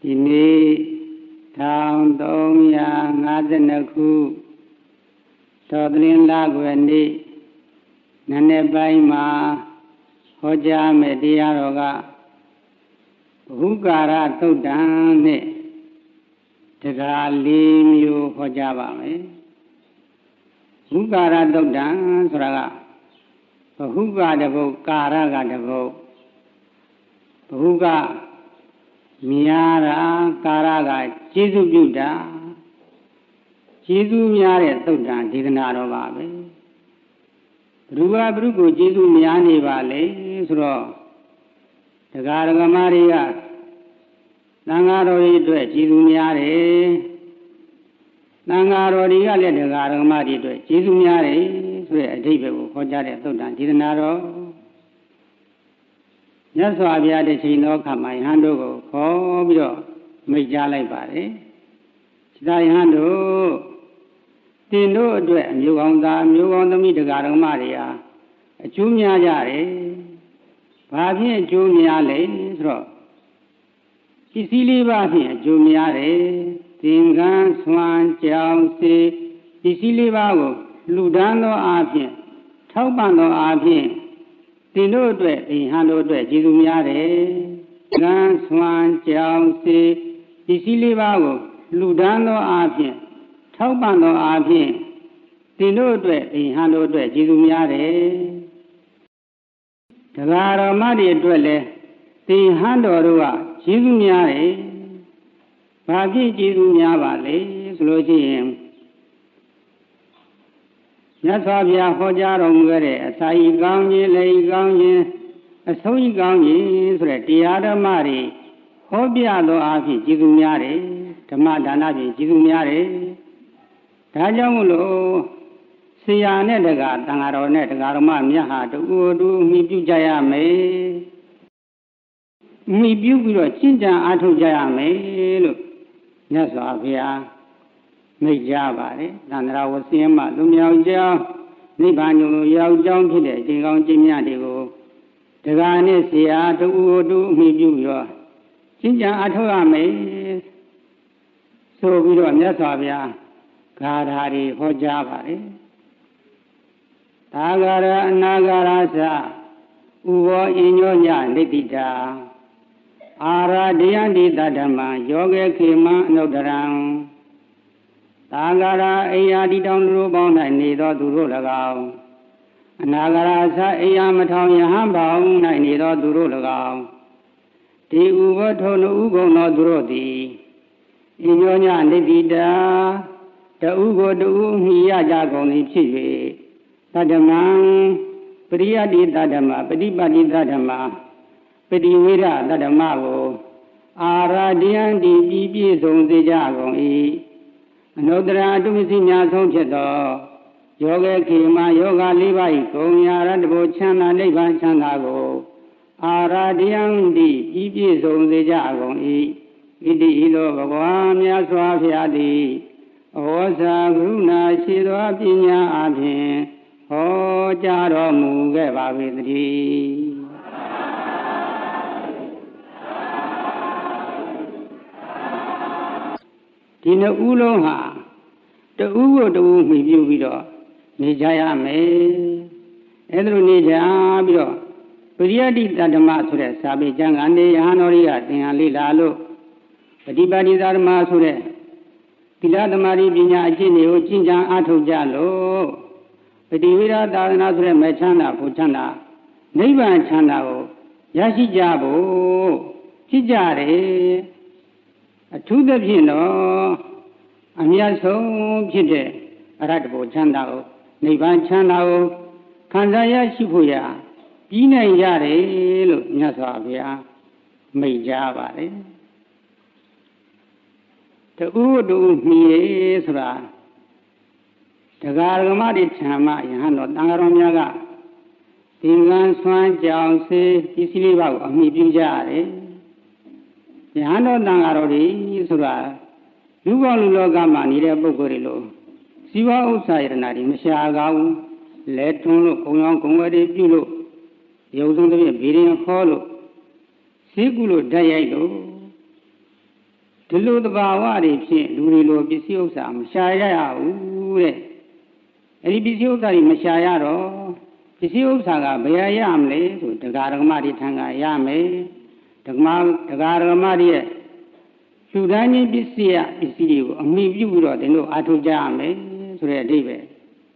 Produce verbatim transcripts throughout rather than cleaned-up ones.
ဒီနေ့ထောင်သုံးရာငါးဆယ်နှစ်ခုတော်သလင်းလကွယ်နေ့နံနက်ပိုင်းမှာဟောကြားမယ့်တရားတော်ကဘုကာရသုတ်တံနဲ့တရားလေးမျိုးဟောကြားပါမယ်ဘုကာရသုတ်တံဆိုတာကဘုကတပုတ်ကာရကတပုတ်ဘုကများတာကာရကကျေးဇူးပြုတာကျေးဇူးများတဲ့သုတ်တံဒေသနာတော်ပါပဲဘုရားဘုရုကိုကျေးဇူးများနေပါလေဆိုတော့တရားဓမ္မတွေကသံဃာတော်တွေအတွက်ကျေးဇူးများတယ်သံဃာတော်တွေကလည်းတရားဓမ္မတွေအတွက်ကျေးဇူးများတယ်ဆိုတဲ့အဓိပ္ပာယ်ကိုခေါ်ကြတဲ့သုတ်တံဒေသနာတော်မြတ်စွာဘုရားတစ်ချိန်သောအခါမှာယဟန်တို့ကိုခေါ်ပြီးတော့မိန့်ကြားလိုက်ပါတယ်စိတ္တယဟန်တို့တင်တို့အတွက်အမျိုးကောင်းသားအမျိုးကောင်းသမီးတရားဓမ္မတွေဟာအကျိုးများကြတယ်ဘာဖြင့်အကျိုးများလဲဆိုတော့ပစ္စည်းလေးပါးဖြင့်အကျိုးများတယ်သင်္ကန်းဆွမ်းကြောင်စေပစ္စည်းလေးပါးကိုလှူဒန်းသောအားဖြင့်ထောက်ပံ့သောအားဖြင့်တင်တို့အတွက်အဟံတို့အတွက်ကျေးဇူးများတယ်ကံဆွမ်းကြောင်စေပစ္စည်းလေးပါးကိုလှူဒန်းသောအားဖြင့်ထောက်ပံ့သောအားဖြင့်တင်တို့အတွက်အဟံတို့အတွက်ကျေးဇူးများတယ်တရားတော်မတွေအတွက်လည်းဒီဟန်တော်တို့ကကျေးဇူးများတယ်ဘာဖြစ်ကျေးဇူးများပါလဲဆိုလို့ရှိရင်မြတ်စွာဘုရားဟောကြားတော်မူခဲ့တဲ့အစာဤကောင်းခြင်းလေဤကောင်းခြင်းအဆုံးဤကောင်းခြင်းဆိုတဲ့တရားဓမ္မတွေဟောပြသောအားဖြင့်ကျေးဇူးများတယ်ဓမ္မဒါနဖြင့်ကျေးဇူးများတယ်ဒါကြောင့်မို့လို့ဆရာနဲ့တက္ကသံဃာတော်နဲ့တရားဓမ္မမြတ်ဟာတူတူမိပြုကြရမယ်မိပြုပြီးတော့ကျင့်ကြံအားထုတ်ကြရမယ်လို့မြတ်စွာဘုရားမိတ်ကြပါတယ်သန္တရာဝဆင်းမှလူမြောက်ကြောင်းနိဗ္ဗာန်ကိုရောက်ကြောင်းဖြစ်တဲ့အချိန်ကောင်းကျင့်မြတ်တွေကိုတရားနဲ့ဆရာတူတူမိပြုပြီးတော့ကျင့်ကြံအားထုတ်ရမယ်ဆိုပြီးတော့မြတ်စွာဘုရားဂါထာတွေဟောကြားပါတယ်သာဂရအနာဂရသဥဘောအညောညနိတိတာအာရာဒယန္တိတဓမ္မယောဂေခေမအနုတ္တရံသာဂရအိယာတိတောင်လူပေါင်း၌နေသောသူတို့၎င်းအနာဂရသအိယာမထောင်ယဟန်ပေါင်း၌နေသောသူတို့၎င်းဒီဥဘောထုံဥကုံသောသူတို့သည်အညောညနိတိတာတူကိုတူမိရကြကုန်သည်ဖြစ်၍တဓမ္မံပရိယတိတဓမ္မပฏิပတိတဓမ္မပฏิဝေရတဓမ္မကိုအာရာဒယန္တိပြည်ပြည့်စုံစေကြကုန်၏အနုတ္တရာအတုမစီများဆုံးဖြစ်သောယောဂေခေမယောဂလေးပါး၏ဂုံရာရတဘောချမ်းသာနိဗ္ဗာန်ချမ်းသာကိုအာရာဒယန္တိပြည်ပြည့်စုံစေကြကုန်၏ဣတိဤသို့ဘဂဝါမြတ်စွာဘုရားသည်ဩဇာကရုဏာရှိသောပညာအပြင်ဟောကြားတော်မူခဲ့ပါ၏တည်းဒီနှစ်ဦးလုံးဟာတူကိုတူမိပြုပြီးတော့နေကြရမယ်အဲဒါလိုနေကြပြီးတော့ပရိယတိတဓမ္မဆိုတဲ့စာပေကျမ်းကနေယဟန်တော်ကြီးကသင်္ဟလေးလာလို့ပฏิပါတိဓမ္မဆိုတဲ့သီလသမารိပညာအကျင့်တွေကိုကျင့်ကြံအားထုတ်ကြလို့ပฏิဝေရသာသနာဆိုတဲ့မေချမ်းသာဘုချမ်းသာနိဗ္ဗာန်ချမ်းသာကိုရရှိကြဖို့ဖြစ်ကြတယ်အထူးသဖြင့်တော့အမြတ်ဆုံးဖြစ်တဲ့အရဟတဘုချမ်းသာကိုနိဗ္ဗာန်ချမ်းသာကိုခံစားရရှိဖို့ရပြီးနိုင်ရတယ်လို့မြတ်စွာဘုရားမိန့်ကြားပါတယ်တူတူမြည်ဆိုတာတရားဓမ္မတွေဓမ္မယဟန်တော်တန်ဃာတော်များကသင်္ကန်းဆွမ်းကြောင်စေပစ္စည်းလေးပါးကိုအမိပြုကြရတယ်ယဟန်တော်တန်ဃာတော်တွေဆိုတာလူကောလူလောကမှာနေတဲ့ပုဂ္ဂိုလ်တွေလို့ဇီဝဥစ္စာယတနာတွေမရှာကောင်းလဲထွန်းလို့ဂုံရောင်းဂုံဝဲတွေပြုလို့ရုပ်ဆုံးတစ်ပြည့်ဗီရင်ဟောလို့ဈေးကုလို့ဓာတ်ရိုက်လို့ဒီလိုတဘာဝတွေဖြင့်လူတွေလိုပစ္စည်းဥစ္စာမရှာရရဘူးတဲ့အဲဒီပစ္စည်းဥစ္စာတွေမရှာရတော့ပစ္စည်းဥစ္စာကဘယ်ရရမလဲဆိုတရားဓမ္မတွေထံကရမယ်ဓမ္မတရားဓမ္မတွေရဲ့လူတိုင်းချင်းပစ္စည်းရပစ္စည်းတွေကိုအမိပြုပြီးတော့သင်တို့အားထုတ်ကြရမယ်ဆိုတဲ့အဓိပ္ပာယ်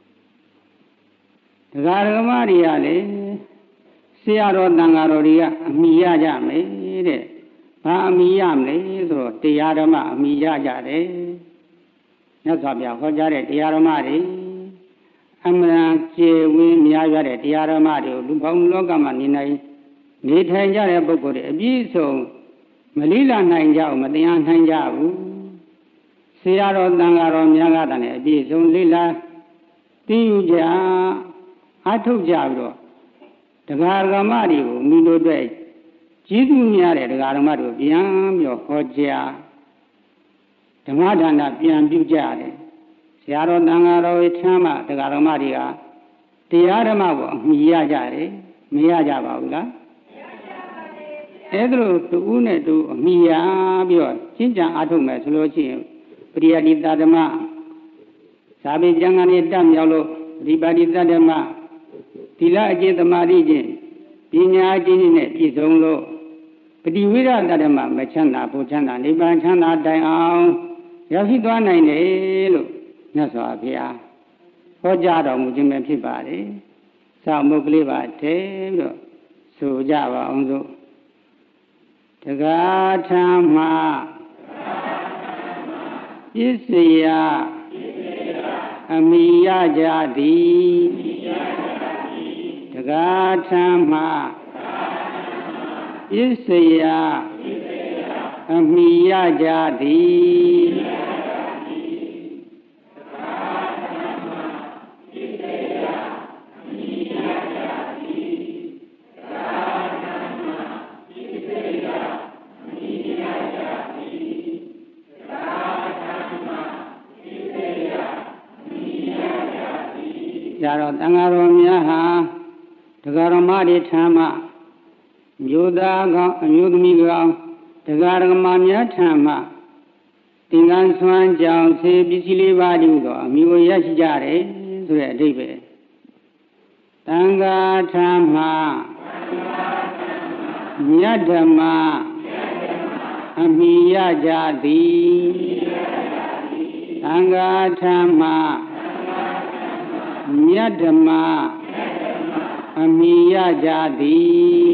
တရားဓမ္မတွေကလည်းဆရာတော်တန်ဃာတော်တွေကအမိရကြမယ်တဲ့ဘာအမိရမလဲဆိုတော့တရားဓမ္မအမိရကြတယ်မြတ်စွာဘုရားဟောကြားတဲ့တရားဓမ္မတွေအမှန်ကျေဝင်းများရတဲ့တရားဓမ္မတွေကိုလူပေါင်းလောကမှာနေနိုင်နေထိုင်ကြတဲ့ပုဂ္ဂိုလ်တွေအပြည့်စုံမလိလာနိုင်ကြဘူးမတရားနိုင်ကြဘူးဆရာတော်တန်ဃာတော်များကတည်းကအပြည့်စုံလိလာသိယူကြအထုတ်ကြပြီးတော့တရားဓမ္မတွေကိုမိတို့အတွက်ကျေးဇူးများတဲ့တရားဓမ္မတွေကိုပြန်ပြီးတော့ဟောကြားဓမ္မဒါနပြန်ပြုကြတယ်ဆရာတော်တန်ဃာတော်ချမ်းမှတရားဓမ္မတွေကတရားဓမ္မကိုအမိရကြတယ်မရကြပါဘူးလားအဲဒါလို့တူဦးနဲ့တူအမိရပြီးတော့ရှင်းကြံအားထုတ်မယ်ဆိုလို့ရှိရင်ပရိယတိတဓမ္မသာပေကျမ်းဂန်နဲ့တက်မြောက်လို့ပရိပါတိတဓမ္မသီလအကျင့်သမာဓိကျင့်ပညာအကျင့်နဲ့ပြည့်စုံလို့ပฏิဝိရတဓမ္မမချမ်းသာဘုချမ်းသာနိဗ္ဗာန်ချမ်းသာတိုင်အောင်ရောက်ရှိသွားနိုင်တယ်လို့မြတ်စွာဘုရားဟောကြားတော်မူခြင်းပဲဖြစ်ပါတယ်။သာမုတ်ကလေးပါထဲပြီးတော့ဆိုကြပါအောင်စို့တကားထမ်းမှာပစ္စယအမိရကြသည်တကားထမ်းမှာပစ္စယအမိရကြသည်ဒါတော့တန်ဃာတော်များဟာတရားဓမ္မတွေထမ်းမှမျိုးသားကောင်အမျိုးသမီးကောင်တရားဓမ္မများထမ်းမှသင်္ကန်းဆွမ်းကြောင်ဆေးပစ္စည်းလေးပါးတူသောအမျိုးရရှိကြတယ်ဆိုတဲ့အဓိပ္ပာယ်တန်ဃာထမ်းမှမြတ်ဓမ္မအမိရကြသည်တန်ဃာထမ်းမှမြတ်ဓမ္မအမိရကြသည်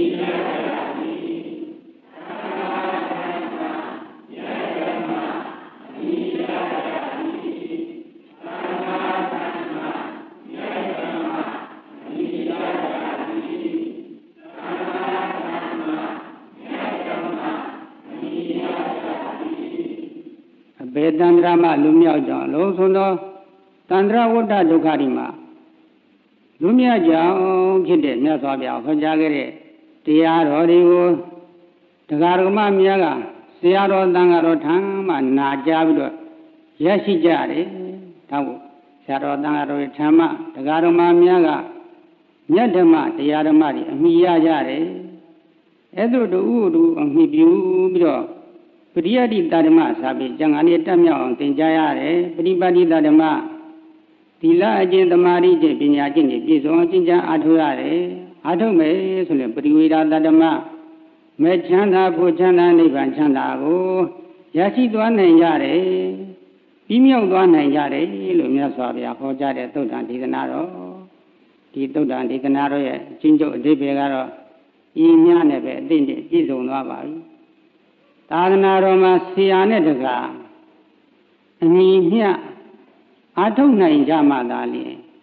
အဘေတန္တရမလူမြောက်ကြောင့်လုံးစုံသောတန္တရဝတ္တဒုက္ခဒီမှာလူမြတ်ကြောင့်ဖြစ်တဲ့မြတ်စွာဘုရားဟောကြားခဲ့တဲ့တရားတော်တွေကိုတရားဓမ္မများကဆရာတော်တန်ဃာတော်ထံမှနာကြားပြီးတော့ရရှိကြတယ်။ဒါကိုဆရာတော်တန်ဃာတော်ထံမှတရားဓမ္မများကမြတ်ဓမ္မတရားဓမ္မတွေအမိရကြတယ်။အဲသို့တူတူအမိပြုပြီးတော့ပရိယတိတဓမ္မစာပေကျမ်းဂန်နဲ့တက်မြောက်အောင်သင်ကြားရတယ်။ပရိပါတိတဓမ္မသီလအကျင့်သမာဓိကျင့်ပညာကျင့်နဲ့ပြည့်စုံအောင်ကျင့်ကြံအားထုတ်ရတယ်အားထုတ်မယ်ဆိုရင်ပရိဝေဒတဓမ္မမေချမ်းသာဖို့ချမ်းသာနိဗ္ဗာန်ချမ်းသာကိုရရှိသွားနိုင်ကြတယ်ပြီးမြောက်သွားနိုင်ကြတယ်လို့မြတ်စွာဘုရားဟောကြားတဲ့သုတ္တန်ဒေသနာတော်ဒီသုတ္တန်ဒေသနာတော်ရဲ့အချင်းချုပ်အဓိပ္ပာယ်ကတော့ဤများနဲ့ပဲအသိနဲ့ပြည့်စုံသွားပါပြီသာသနာတော်မှာဆရာနဲ့တကားအညီမျှအားထုတ်နိုင်ကြမှသာလေ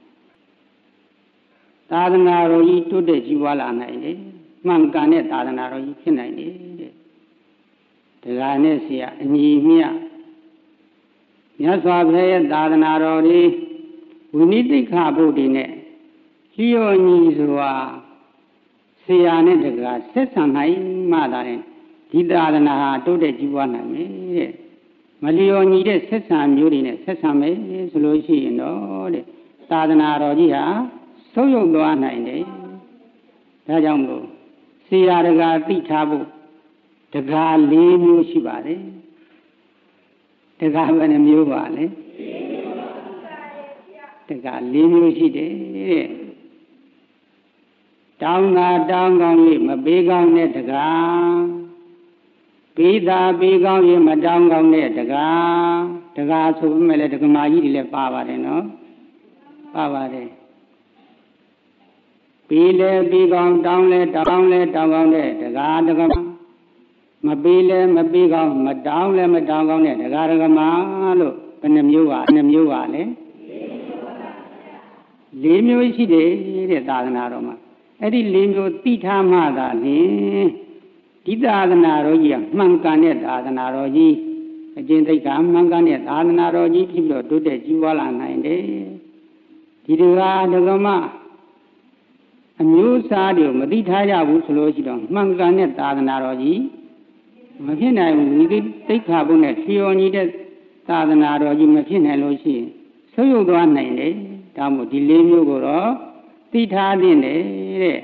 သာသနာတော်ကြီးတိုးတက်ကြီးပွားလာနိုင်တယ်မှန်ကန်တဲ့သာသနာတော်ကြီးဖြစ်နိုင်တယ်တဲ့တရားနဲ့ဆရာအညီမျှမြတ်စွာဘုရားရဲ့သာသနာတော်ကြီးဝိနည်းတိခဗုဒ္ဓီနဲ့လျော်ညီစွာဆရာနဲ့တကားဆက်ဆံနိုင်မှသာလေဒီသာသနာဟာတိုးတက်ကြီးပွားနိုင်မယ်တဲ့မလျော်ညီတဲ့ဆက်ဆံမျိုးတွေနဲ့ဆက်ဆံမယ်ဆိုလို့ရှိရင်တော့တဲ့သာသနာတော်ကြီးဟာဆုံးယုတ်သွားနိုင်တယ်ဒါကြောင့်မို့ဆရာတကာသိထားဖို့တကား၄မျိုးရှိပါတယ်ကားဘယ်နှမျိုးပါလဲတကားလေးမျိုးရှိတယ်တဲ့တောင်းတာတောင်းကောင်း၍မပေးကောင်းတဲ့တကားပေးတာပေးကောင်း၍မတောင်းကောင်းတဲ့တကားတကားဆိုပေမဲ့လည်းဒကမာကြီးတွေလည်းပါပါတယ်နော်ပါပါတယ်ပေးလဲပေးကောင်းတောင်းလဲတောင်းလဲတောင်းကောင်းတဲ့တကားဒကမာမပေးလဲမပေးကောင်းမတောင်းလဲမတောင်းကောင်းတဲ့ဒကာဒကမာလို့ဘယ်နှမျိုးပါနှမျိုးပါလဲလေးမျိုးရှိတယ်တဲ့သာသနာတော်မှာအဲ့ဒီလေးမျိုးသိထားမှသာလျှင်ဒီသာသနာတော်ကြီးကမှန်ကန်တဲ့သာသနာတော်ကြီးအကျင့်သိက္ခာမှန်ကန်တဲ့သာသနာတော်ကြီးဖြစ်ပြီးတော့တိုးတက်ကြီးပွားလာနိုင်တယ်ဒီတကားဒကမာအမျိုးအစားတွေမသိထားကြဘူးဆိုလို့ရှိတော့မှန်ကန်တဲ့သာသနာတော်ကြီးမဖြစ်နိုင်ဘူးဒီသိက္ခာပုဒ်နဲ့ဖြေော်ညီတဲ့သာသနာတော်ကြီးမဖြစ်နိုင်လို့ရှိရင်ဆုပ်ယုပ်သွားနိုင်တယ်ဒါမို့ဒီလေးမျိုးကိုတော့သိထားသင့်တယ်တဲ့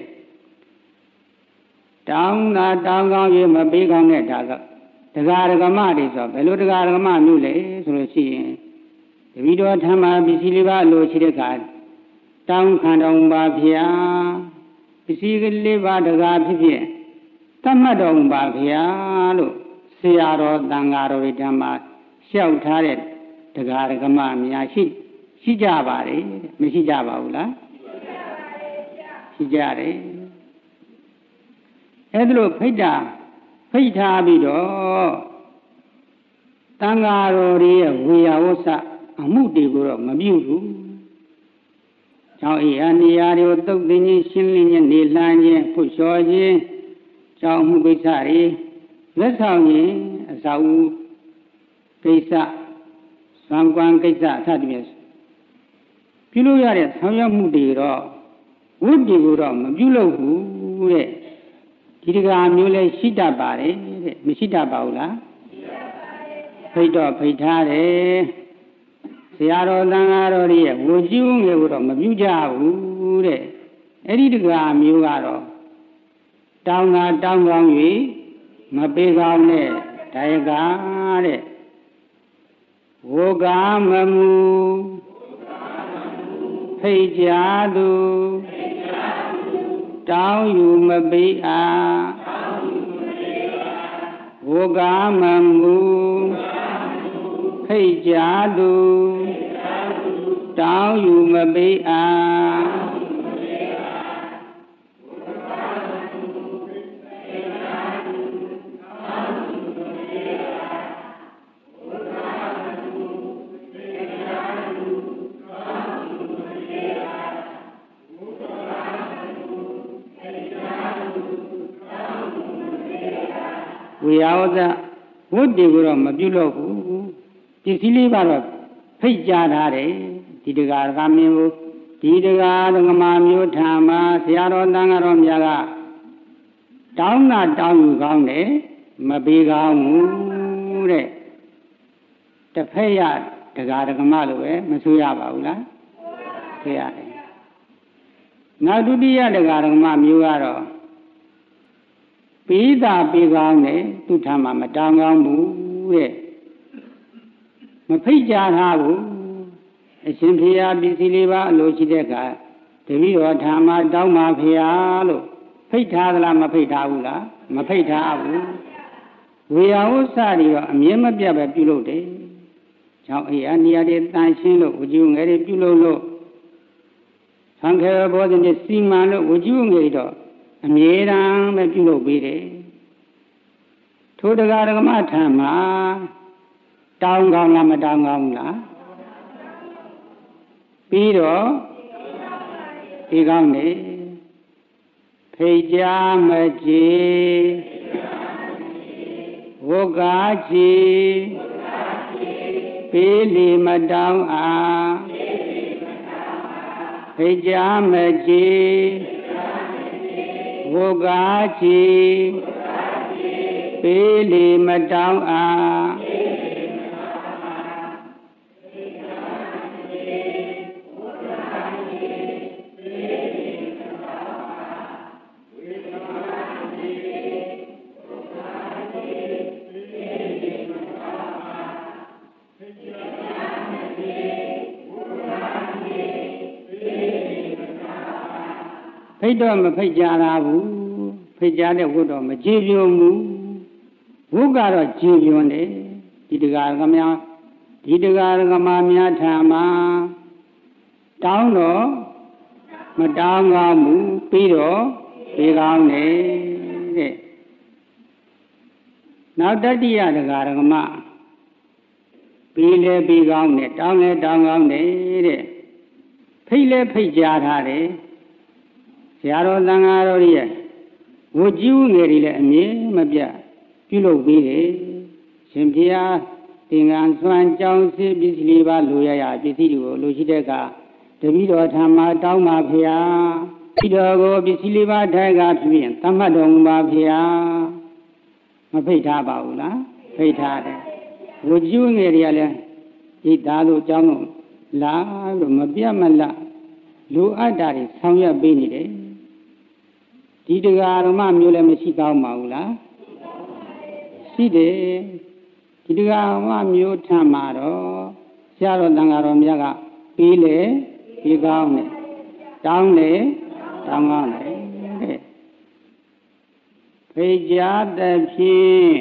တောင်းတာတောင်းကောင်း၍မပေးကောင်းတဲ့ဒါကဒကာဒကမတွေဆိုဘယ်လိုဒကာဒကမမျိုးလဲဆိုလို့ရှိရင်တပည့်တော်ထမ်းမှာပစ္စည်းလေးပါလို့ရှိတဲ့အခါတောင်းခံတော်ပါဗျာပစ္စည်းကလေးပါဒကာဖြစ်ဖြစ်သတ်မှတ်တော်ပါဗျာလို့ဆရာတော်တန်ဃာတော်တွေဓမ္မလျှောက်ထားတဲ့ဒကာဒကမများရှိရှိကြပါတယ်မရှိကြပါဘူးလားရှိကြတယ်အဲ့ဒါလို့ဖိတ်တာဖိတ်ထားပြီးတော့တန်ဃာတော်တွေရဲ့ဝေယဝဆအမှုတွေကိုတော့မပြုဘူး။ကျောင်းအေးအနေရာတွေကိုတုတ်သိင်းချင်းရှင်းလင်းခြင်းနေလှမ်းခြင်းဖွလျှော်ခြင်းကျောင်းမှုကိစ္စတွေလက်ဆောင်ခြင်းအစာအုပ်ကိစ္စသံကွမ်းကိစ္စအစသည်ဖြင့်ပြုလို့ရတဲ့ဆောင်ရွက်မှုတွေတော့ဝိတ္တိကိုတော့မပြုလုပ်ဘူးတဲ့ဒီတကားမျိုးလဲရှိတတ်ပါတယ်တဲ့မရှိတတ်ပါဘူးလားဖိတ်တော့ဖိတ်ထားတယ်ဆရာတော်သံဃာတော်တွေရဲ့ဝေကျူးငယ်ကိုတော့မပြုကြဘူးတဲ့အဲ့ဒီတကားမျိုးကတော့တောင်းတာတောင်းကောင်း၍မပေးကောင်းတဲ့ဒါယကတဲ့ဝေကာမမူဖိတ်ကြသူတောင်းယူမပေးအားဝေကာမမူဖိတ်ကြသူတောင်းယူမပေးအားဝေယဝဇဝတ်တွေကိုတော့မပြုလုပ်ဘူးပစ္စည်းလေးပါတော့ဖိတ်ကြားထားတယ်ဒီတကားကမင်းကိုဒီတကားဒကမာမျိုးထာမှာဆရာတော်တန်ဃာတော်များကတောင်းတာတောင်းယူကောင်းတယ်မပေးကောင်းဘူးတဲ့တစ်ဖက်ရတကားဒကမာလို့ပဲမဆိုရပါဘူးလားဆိုရတယ်နောက်ဒုတိယတကားဒကမာမျိုးကတော့ပေးတာပေးကောင်းတယ်သူ့ထမ်းမှာမတောင်းကောင်းဘူးတဲ့မဖိတ်ကြထားဘူးအရှင်ဖေယပစ္စည်းလေးပါအလိုရှိတဲ့အခါတပည့်တော်ထမ်းမှာတောင်းပါဖေယလို့ဖိတ်ထားသလားမဖိတ်ထားဘူးလားမဖိတ်ထားဘူးဝေယဝဆတွေတော့အမြဲမပြတ်ပဲပြုလုပ်တယ်ကြောင့်အေးအနိယတွေတန်ရှင်းလို့ဝကျူငယ်တွေပြုလုပ်လို့သံခေဘောဇဉ်တွေစီမံလို့ဝကျူငယ်တော့အမြဲတမ်းပဲပြုလုပ်ပေးတယ်ထိုတကားဒကမထံမှာတောင်းကောင်းလားမတောင်းကောင်းလားပြီးတော့ဒီကောင်းနေဖိတ်ကြားမကြည်ဝုကားကြည်ပေးလီမတောင်းအားဖိတ်ကြားမကြည်ဝုကားကြည်ပေးလီမတောင်းအားဖိတ်တော့မဖိတ်ကြတာဘူးဖိတ်ကြတဲ့ဝတ်တော့မကြည်ပြုံဘူးဝတ်ကတော့ကြည်ပြုံတယ်ဒီတရားကများဒီတရားကမများထံမှာတောင်းတော့မတောင်းကောင်းဘူးပြီးတော့ပြီးကောင်းတယ်တဲ့နောက်တတိယတရားကမပြီးလဲပြီးကောင်းတယ်တောင်းလဲတောင်းကောင်းတယ်တဲ့ဖိတ်လဲဖိတ်ကြထားတယ်ဆရာတော်သံဃာတော်ရဲ့ဝတ်ကြီးငယ်တွေလည်းအမြဲမပြတ်ပြုလုပ်ပြီးတယ်ရှင်ဘုရားသင်္ကန်းဆွမ်းကြောင်းစီပစ္စည်းလေးပါလိုရရပစ္စည်းတွေကိုလိုရှိတဲ့အခါတပည့်တော်ထံမှာတောင်းပါဖေဟာဒီတော်ကိုပစ္စည်းလေးပါထိုက်ကဖြင့်သတ်မှတ်တော်မူပါဖေဟာမဖိတ်ထားပါဘူးလားဖိတ်ထားတယ်ဝတ်ကြီးငယ်တွေကလည်းဒီသားလိုကြောင်းလို့လာလို့မပြတ်မလတ်လူအပ်တာတွေဆောင်ရွက်ပေးနေတယ်ဒီတရားဓမ္မမျိုးလည်းမရှိကောင်းပါဘူးလားရှိတယ်ဒီတရားဓမ္မမျိုးထမ်းမှာတော့ဆရာတော်တန်ဃာတော်မြတ်ကပြီးလေပြီးကောင်းတယ်တောင်းလေတောင်းကောင်းတယ်တဲ့ဖိတ်ကြားတဲ့ဖြင့်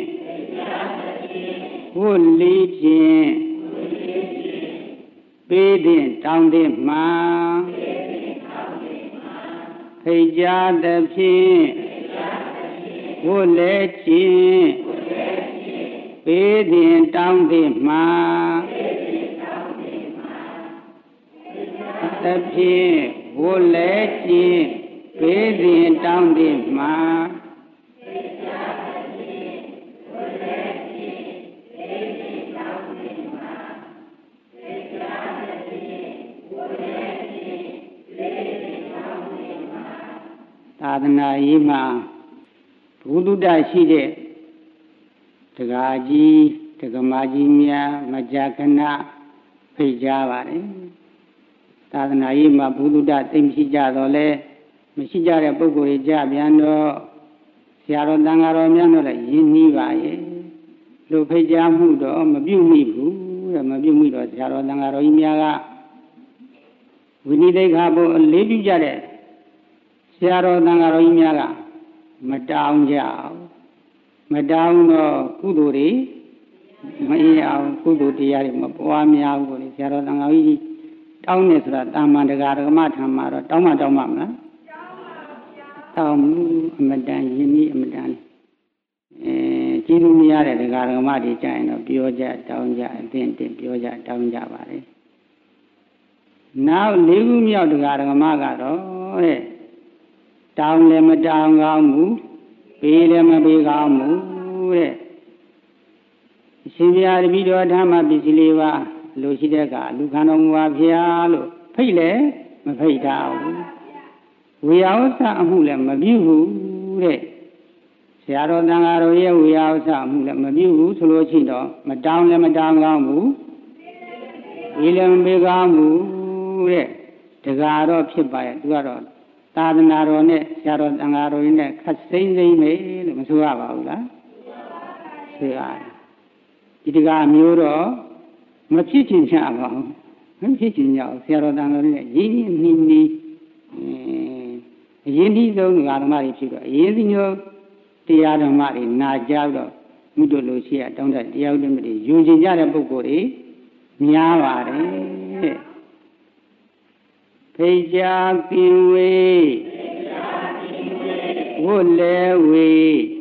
ဝတ်လီဖြင့်ပေးတဲ့တောင်းတဲ့မှာဖိတ်ကြားတဲ့ဖြင့်ဝတ်လေခြင်းပေးတဲ့တောင်းတဲ့မှာတဲ့ဖြင့်ဝတ်လေခြင်းပေးတဲ့တောင်းတဲ့မှာသာသနာရေးမှာဘုဒ္ဓရှိတဲ့တရားကြီးတရားမကြီးများမကြာခဏဖိတ်ကြားပါတယ်သာသနာရေးမှာဘုဒ္ဓသိမရှိကြတော့လဲမရှိကြတဲ့ပုဂ္ဂိုလ်တွေကြပြန်တော့ဆရာတော်တန်ဃာတော်များတို့လည်းယဉ်နီးပါရဲ့လူဖိတ်ကြားမှုတော့မပြုမိဘူးတဲ့မပြုမိတော့ဆရာတော်တန်ဃာတော်ကြီးများကဝိနည်းသိက္ခာဘုအလေးပြုကြတဲ့ဆရာတော်တန်ဃာတော်ကြီးများကမတောင်းကြအောင်မတောင်းတော့ကုသိုလ်တွေမအေးအောင်ကုသိုလ်တရားတွေမပွားများဘူးလေဆရာတော်တန်ဃာကြီးတောင်းနေဆိုတာတာမန်တရားဓမ္မထံမှာတော့တောင်းမှတောင်းမှမလားတောင်းမှုအမတန်ယဉ်ဤအမတန်အဲကျေးဇူးမရတဲ့တရားဓမ္မတွေကြာရင်တော့ပြောကြတောင်းကြအသင့်တင်ပြောကြတောင်းကြပါလေနောက်လေးခုမြောက်တရားဓမ္မကတော့တဲ့တောင်းလည်းမတောင်းကောင်းဘူးပေးလည်းမပေးကောင်းဘူးတဲ့အရှင်ဘုရားတပည့်တော်ဓမ္မပစ္စည်းလေးပါလိုရှိတဲ့ကလူခံတော်မူပါဖျားလို့ဖိတ်လည်းမဖိတ်ထားဘူးဝေယဝဆအမှုလည်းမပြုဘူးတဲ့ဆရာတော်တန်ဃာတော်ရဲ့ဝေယဝဆအမှုလည်းမပြုဘူးဆိုလို့ရှိတော့မတောင်းလည်းမတောင်းကောင်းဘူးပေးလည်းမပေးကောင်းဘူးတဲ့တရားတော့ဖြစ်ပါရဲ့သူကတော့သာသနာတော်နဲ့ဆရာတော်တန်ဃာတော်ကြီးနဲ့ခတ်စိမ့်စိမ့်ပဲလို့မဆိုရပါဘူးလားဆိုရတယ်ဒီတရားမျိုးတော့မဖြစ်ချင်ကြပါဘူးမဖြစ်ချင်ကြအောင်ဆရာတော်တန်ဃာတော်နဲ့ရင်းရင်းနှီးနှီးအရင်ဒီဆုံးတရားဓမ္မတွေဖြစ်တော့အရင်ဒီမျိုးတရားဓမ္မတွေနာကြတော့မြတ်လို့ရှိရတောင်းတတရားဥဒ္ဓမတွေယူကျင်ကြတဲ့ပုဂ္ဂိုလ်တွေများပါတယ်တဲ့ဖိတ်ကြားကင်ဝေဝတ်လဲဝေ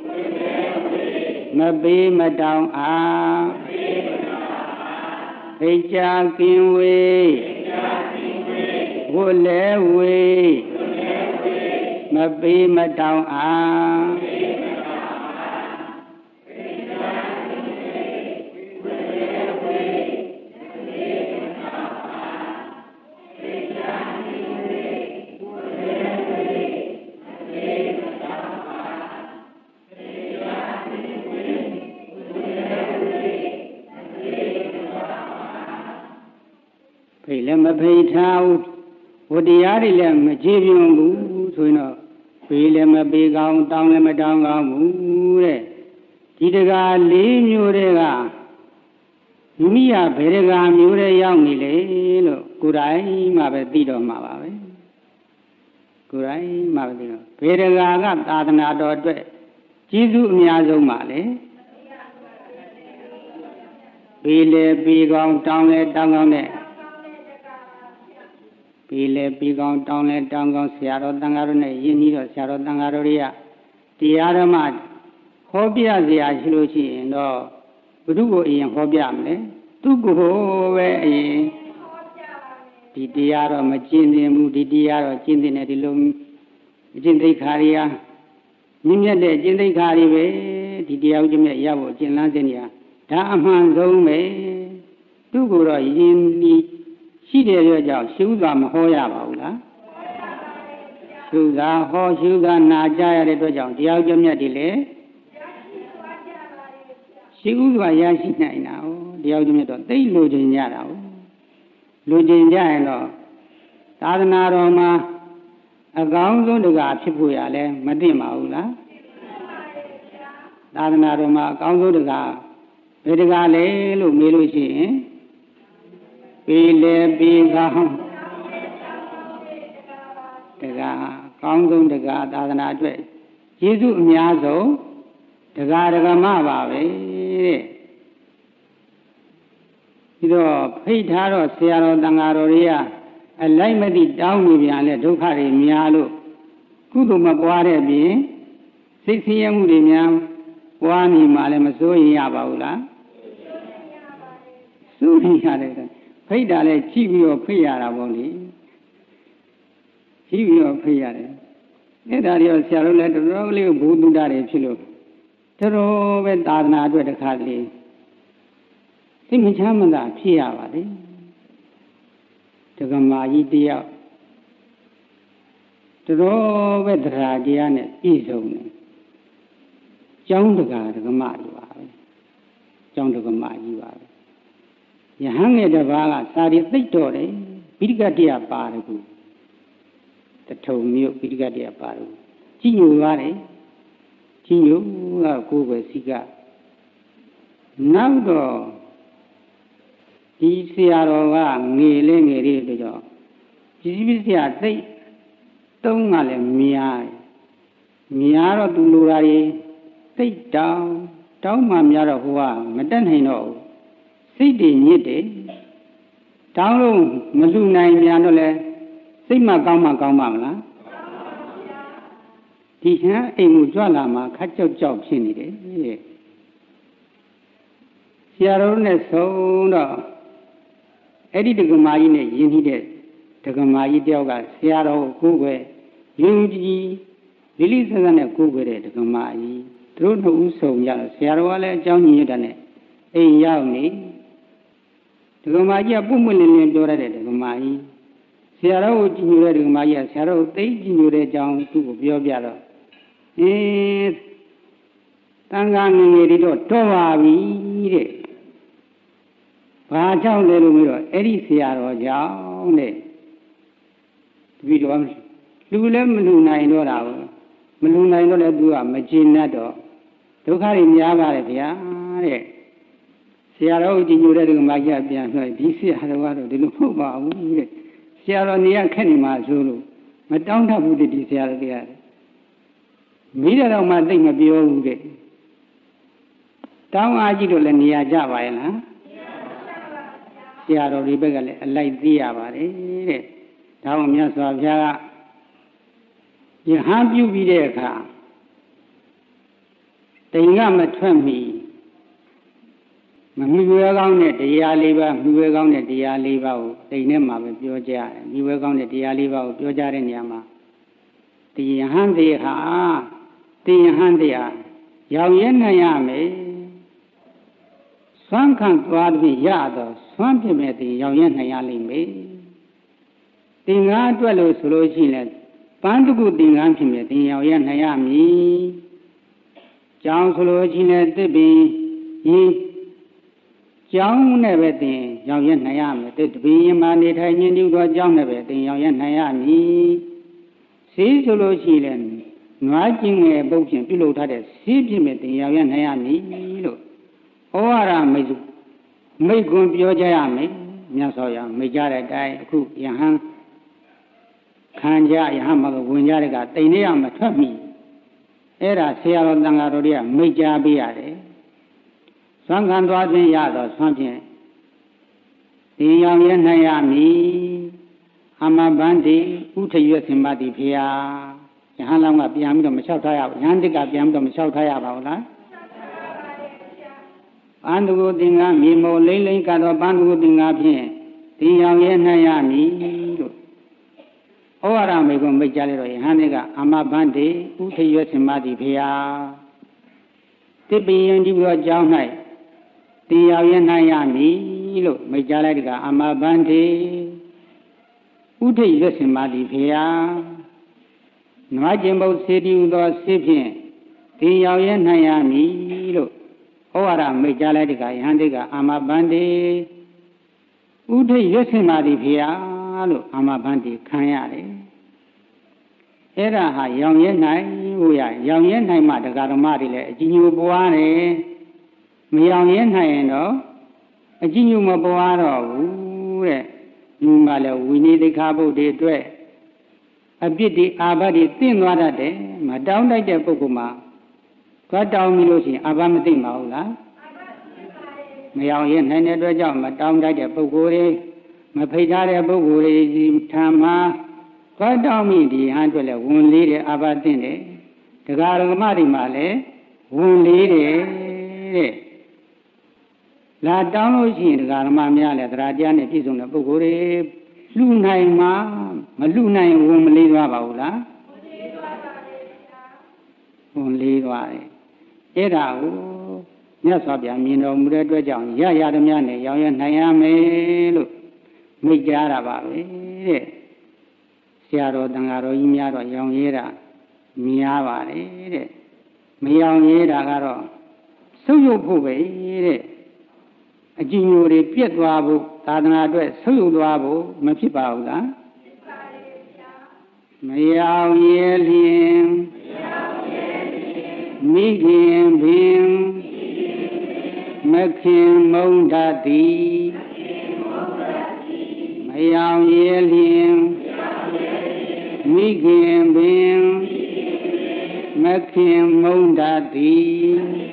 မပေးမတောင်းအားဖိတ်ကြားကင်ဝေဝတ်လဲဝေမပေးမတောင်းအားဖိတ်လည်းမဖိတ်ထားဘူးဝတရားတွေလည်းမကြည်ပြွန်ဘူးဆိုရင်တော့ပေးလည်းမပေးကောင်းတောင်းလည်းမတောင်းကောင်းဘူးတဲ့ဒီတကားလေးမျိုးတွေကမိမိရဘယ်တကားမျိုးတွေရောက်နေလေလို့ကိုယ်တိုင်မှပဲသိတော့မှာပါပဲကိုယ်တိုင်မှမသိတော့ဘေဒကာကသာသနာတော်အတွက်ကျေးဇူးအများဆုံးပါလေပေလေပေကောင်းတောင်းလေတောင်းကောင်းတဲ့ပေလေပေကောင်းတောင်းလေတောင်းကောင်းဆရာတော်တန်ဃာတို့နဲ့ယဉ်ပြီးတော့ဆရာတော်တန်ဃာတို့တွေကတရားဓမ္မဟောပြစရာရှိလို့ရှိရင်တော့ဘုသူ့ကိုအရင်ဟောပြမလဲသူ့ကိုပဲအရင်ဒီတရားတော့မကျင့်သင်ဘူးဒီတရားတော့ကျင့်သင်တယ်ဒီလိုအကျင့်သိက္ခာတွေကမြင့်မြတ်တဲ့အကျင့်သိက္ခာတွေပဲဒီတရားဥကျင့်မြတ်ရဖို့အကျင့်လန်းစဉ်နေရဒါအမှန်ဆုံးပဲသူ့ကိုတော့ယဉ်ပြီးရှိတဲ့အတွက်ကြောင့်ရှုသာမဟောရပါဘူးလားရှုသာဟောရှုသာနာကြရတဲ့အတွက်ကြောင့်တရားဥကျင့်မြတ်တွေလည်းရှိဥစွာရရှိနိုင်တာ哦တရားဥကျင့်မြတ်တော့သိလိုချင်ကြတာ哦လိုချင်ကြရင်တော့သာသနာတော်မှာအကောင်းဆုံးတကားဖြစ်ဖို့ရလဲမသိပါဘူးလားသာသနာတော်မှာအကောင်းဆုံးတကားဘယ်တကားလဲလို့မေးလို့ရှိရင်ပေလေပေကောင်းတကားကောင်းဆုံးတကားသာသနာအတွက်ယေရှုအများဆုံးတကားဒဂမပါပဲတဲ့ပြီးတော့ဖိတ်ထားတော့ဆရာတော်တန်ဃာတော်တွေကအလိုက်မသိတောင်းနေပြန်လဲဒုက္ခတွေများလို့ကုသိုလ်မပွားတဲ့ပြင်စိတ်ဆင်းရဲမှုတွေများပွားနေမှလည်းမစိုးရင်ရပါဘူးလားစိုးရင်ရတယ်ဖိတ်တာလဲကြည့်ပြီးတော့ဖိတ်ရတာပေါ့လေကြည့်ပြီးတော့ဖိတ်ရတယ်အဲ့ဒါတွေဆရာတို့လည်းတော်တော်လေးဘုသူတ္တတွေဖြစ်လို့တော်တော်ပဲသာသနာအတွက်တစ်ခါလေးသိမချမ်းမသာဖြစ်ရပါလေဒကမာကြီးတယောက်တော်တော်ပဲတရားတရားနဲ့ပြည့်စုံတယ်ကျောင်းတကာဒကမာကြီးပါပဲကျောင်းဒကမာကြီးပါပဲယဟန်ငယ်တစ်ပါးကစာရီသိပ်တော်တယ်ပိဋကတ်တရားပါတယ်ကူတထုံမြို့ပိဋကတ်တရားပါတယ်ကြည်ညိုပါတယ်ကြည်ညိုကကိုယ်ပဲစိကနောက်တော့ဒီဆရာတော်ကငေလေးငယ်လေးတို့ကြောင့်ဒီပစ္စည်းသိပ်သုံးကလည်းများများတော့သူလိုတာတွေသိပ်တောင်းတောင်းမှများတော့ဟိုကမတက်နိုင်တော့ဘူးစိတ်တွေညစ်တယ်တောင်းလို့မလူနိုင်ပြန်တော့လဲစိတ်မှကောင်းမှကောင်းပါမလားဒီဟန်အိမ်ကိုကြွလာမှခက်ကြောက်ကြောက်ဖြစ်နေတယ်ဆရာတော်နဲ့ဆုံးတော့အဲ့ဒီဒကမာကြီးနဲ့ယဉ်နေတဲ့ဒကမာကြီးတယောက်ကဆရာတော်ကိုကိုယ်ွယ်ယဉ်ကြည်လိလိဆန်းဆန်းနဲ့ကိုယ်ွယ်တဲ့ဒကမာကြီးသူတို့နှစ်ဦးဆုံကြတော့ဆရာတော်ကလည်းအကြောင်းညင်ရတဲ့နဲ့အိမ်ရောက်နေဒကမာကြီးကပုတ်မွင့်လင်းလင်းပြောရတဲ့ဒကမာကြီးဆရာတော်ကိုကြည်ညိုတဲ့ဒကမာကြီးကဆရာတော်ကိုသိကြည်ညိုတဲ့အကြောင်းသူ့ကိုပြောပြတော့အေးတန်ခါငငယ်တွေတော့တော်ပါပြီတဲ့ဘာကြောင့်လဲလို့မေးတော့အဲ့ဒီဆရာတော်ကြောင့်တဲ့ပြီးတော့လူလည်းမလူနိုင်တော့တာဘူးမလူနိုင်တော့လည်းသူကမကျေနပ်တော့ဒုက္ခတွေများပါတယ်ဗျာတဲ့ဆရာတော်ကြည်ညိုတဲ့ဒကမာကြီးပြန်ပြောဒီဆရာတော်ကတော့ဒီလိုမဟုတ်ပါဘူးတဲ့ဆရာတော်နေရခက်နေမှာဆိုလို့မတောင်းတတ်ဘူးတဲ့ဒီဆရာတော်ကမိတဲ့တော့မှသိမပြောဘူးတဲ့တောင်းအားကြီးတော့လည်းနေရာကြပါရဲ့လားဆရာတော်ဒီဘက်ကလည်းအလိုက်သိရပါတယ်တဲ့ဒါမှမြတ်စွာဘုရားကယဟန်ပြုပြီးတဲ့အခါတိမ်ကမထွက်မီမမြွယ်ကောင်းတဲ့တရားလေးပါးမြွယ်ကောင်းတဲ့တရားလေးပါးကိုတိမ်ထဲမှာပဲပြောကြတယ်မြွယ်ကောင်းတဲ့တရားလေးပါးကိုပြောကြတဲ့နေရာမှာဒီယဟန်သေးဟာဒီယဟန်သေးဟာရောင်ရဲနိုင်ရမယ်ဆွမ်းခံသွားပြီးရတော့ဆွမ်းဖြစ်မဲ့တင်ရောင်ရဲနိုင်ရလိမ့်မယ်တင်ကားအတွက်လို့ဆိုလို့ရှိရင်ပန်းတကုတင်ကားဖြစ်မဲ့တင်ရောင်ရဲနိုင်ရမည်ကြောင်းဆိုလို့ရှိရင်တစ်ပင်ဤကြောင်းနဲ့ပဲတင်ရောင်ရဲနိုင်ရမယ်တစ်ပင်မှာနေထိုင်ခြင်းပြုသောကြောင်းနဲ့ပဲတင်ရောင်ရဲနိုင်ရမည်စီးဆိုလို့ရှိရင်နွားကျင်ငယ်ပုတ်ဖြင့်ပြုလုပ်ထားတဲ့စီးဖြစ်မဲ့တင်ရောင်ရဲနိုင်ရမည်လို့ဩဝါဒမိတ်မိတ်ကွန်ပြောကြရမယ်မြတ်စွာဘုရားမိတ်ကြတဲ့အတိုင်းအခုယဟန်ခံကြရဟမှာဝင်ကြတဲ့ကတိမ်လေးရမထွက်မိအဲ့ဒါဆရာတော်တန်ဃာတော်တွေကမိတ်ကြားပေးရတယ်ဆွမ်းခံသွားခြင်းရတော့ဆွမ်းဖြင့်ဒီရောင်ရနိုင်ရမည်အမဘန္တိဥထရွတ်စင်ပါတိဖေယယဟန်လောင်းကပြန်ပြီးတော့မလျှောက်ထားရဘူးယဟန်တစ်ကပြန်ပြီးတော့မလျှောက်ထားရပါဘူးလားပန်းသူကိုသင်္ကမြေမောလိမ့်လိမ့်ကတော့ပန်းသူကိုသင်္ကဖြင့်ဒီရောင်ရနိုင်ရမည်လို့ဩဝါဒမေကိုမိတ်ကြလေတော့ယဟန်တစ်ကအမဘန္တိဥထရွတ်စင်ပါတိဖေယတိပိယံဒီဘောအကြောင်း၌ဒီရောင်ရနိုင်ရမည်လို့မိတ်ကြလိုက်တကအမဘန္တိဥထိတ်ရွတ်စင်ပါသည်ဖေယနွားကျင်ပုတ်စေတီဟူသောစေဖြင့်ဒီရောက်ရဲနိုင်ရမည်လို့ဩဝါဒမိတ်ကြားလိုက်တကယဟန်တိကအာမဘန္တိဥထိတ်ရွတ်စင်ပါသည်ဖေယလို့အာမဘန္တိခံရတယ်အဲ့ဒါဟာရောင်ရဲနိုင်ဟိုရရောင်ရဲနိုင်မှတရားဓမ္မတွေလည်းအကြည်ညိုပွားတယ်မရောင်ရဲနိုင်ရင်တော့အကြည်ညိုမပွားတော့ဘူးတဲ့ဒီမှာလည်းဝိနည်းသိက္ခာပုဒ်တွေအတွက်အပြစ်တွေအာဘတ်တွေတင့်သွားတတ်တယ်မတောင်းတတ်တဲ့ပုဂ္ဂိုလ်မှာသွားတောင်းပြီးလို့ရှိရင်အာဘတ်မသိမှာဟုတ်လားမရောင်ရဲနိုင်တဲ့အတွက်ကြောင့်မတောင်းတတ်တဲ့ပုဂ္ဂိုလ်တွေမဖိတ်ထားတဲ့ပုဂ္ဂိုလ်တွေဒီထာမသွားတောင်းမိဒီဟန်အတွက်လည်းဝန်လေးတယ်အာဘတ်တင့်တယ်တရားဓမ္မတွေမှာလည်းဝန်လေးတယ်တဲ့လာတောင်းလို့ရှိရင်တရားဓမ္မများလည်းတရားတရားနဲ့ပြည့်စုံတဲ့ပုဂ္ဂိုလ်တွေလူနိုင်မှာမလူနိုင်ဝင်မလေးသွားပါဘူးလားဝင်လေးသွားတယ်အဲ့ဒါကိုမြတ်စွာဘုရားမြင်တော်မူတဲ့အတွက်ကြောင့်ရရသမျှနဲ့ရောင်ရနိုင်ရမယ်လို့မိတ်ကြားတာပါပဲတဲ့ဆရာတော်တန်ဃာတော်ကြီးများတော့ရောင်ရဲတာများပါတယ်တဲ့မရောင်ရဲတာကတော့ဆုပ်ယုပ်ဖို့ပဲတဲ့အကြည်ညိုတွေပြက်သွားဖို့သာသနာအတွက်ဆုပ်ယုပ်သွားဖို့မဖြစ်ပါဘူးလားဖြစ်ပါလေဗျာမရောင်ရဲလျင်မရောင်ရဲလျင်မိခင်ပင်မခင်မုံတတ်သည်မခင်မုံတတ်သည်မရောင်ရဲလျင်မိခင်ပင်မခင်မုံတတ်သည်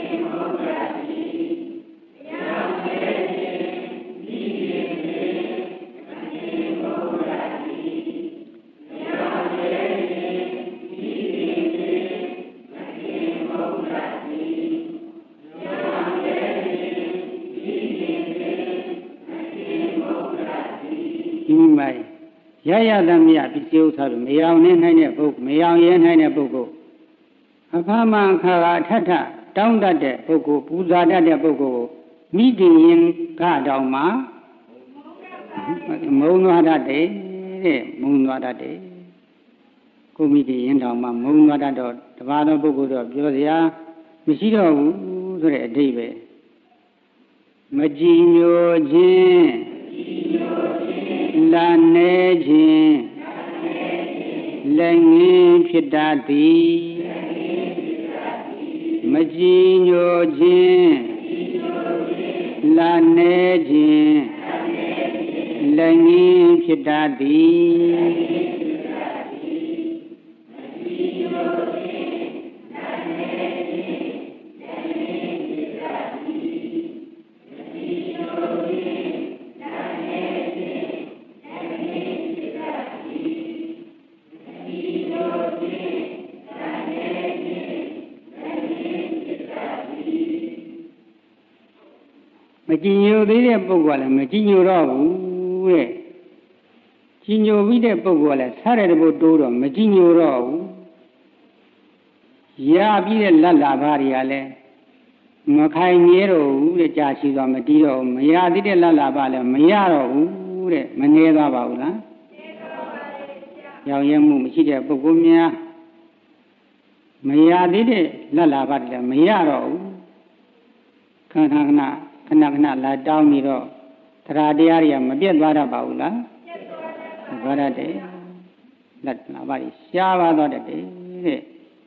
ရရသမျှပစ္စည်းဥစ္စာတွေမရောင်နေနိုင်တဲ့ပုဂ္ဂိုလ်မရောင်ရဲနိုင်တဲ့ပုဂ္ဂိုလ်အခါမှအခါကအထက်ထတောင်းတတ်တဲ့ပုဂ္ဂိုလ်ပူဇာတတ်တဲ့ပုဂ္ဂိုလ်မိခင်ရင်ကတောင်မှမုံသွားတတ်တယ်တဲ့မုံသွားတတ်တယ်ကိုမိခင်ရင်တောင်မှမုံသွားတတ်တော့တပါးသောပုဂ္ဂိုလ်တော့ပြောစရာမရှိတော့ဘူးဆိုတဲ့အဓိပ္ပာယ်မကြည်ညိုခြင်းလာနေခြင်းလက်ငင်းဖြစ်တတ်သည်မကြည်ညိုခြင်းလာနေခြင်းလက်ငင်းဖြစ်တတ်သည်မကြည်ညိုသေးတဲ့ပုဂ္ဂိုလ်ကလည်းမကြည်ညိုတော့ဘူးတဲ့ကြည်ညိုပြီးတဲ့ပုဂ္ဂိုလ်ကလည်းစားတဲ့တပုတ်တိုးတော့မကြည်ညိုတော့ဘူးရပြီးတဲ့လက်လာပါတွေကလည်းမခိုင်မြဲတော့ဘူးတဲ့ကြာရှိသွားမတည်တော့မရသေးတဲ့လက်လာပါလည်းမရတော့ဘူးတဲ့မငြဲသွားပါဘူးလားရောင်ရဲမှုမရှိတဲ့ပုဂ္ဂိုလ်များမရသေးတဲ့လက်လာပါတွေလည်းမရတော့ဘူးခဏခဏခဏခဏလာတောင်းပြီးတော့တရားတရားတွေကမပြတ်သွားတတ်ပါဘူးလားပြတ်သွားတတ်တယ်လက်လာပါတွေရှားပါတော့တတ်တယ်တဲ့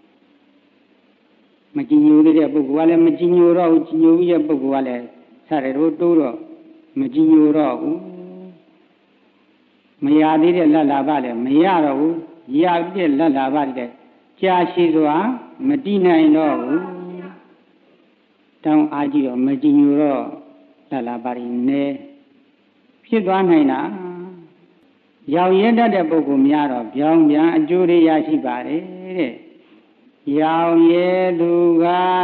မကြည်ညိုသေးတဲ့ပုဂ္ဂိုလ်ကလည်းမကြည်ညိုတော့ဘူးကြည်ညိုပြီးတဲ့ပုဂ္ဂိုလ်ကလည်းဆက်ရတော့တိုးတော့မကြည်ညိုတော့ဘူးမရသေးတဲ့လက်လာပါလေမရတော့ဘူးရပြီးတဲ့လက်လာပါလေကြာရှိစွာမတည်နိုင်တော့ဘူးတောင်းအားကြည့်တော့မကြည်ညိုတော့လက်လာပါရင်နေဖြစ်သွားနိုင်တာရောင်ရဲတတ်တဲ့ပုဂ္ဂိုလ်များတော့ပြောင်းပြန်အကျိုးတွေရရှိပါတယ်တဲ့ရောင်ရဲသူက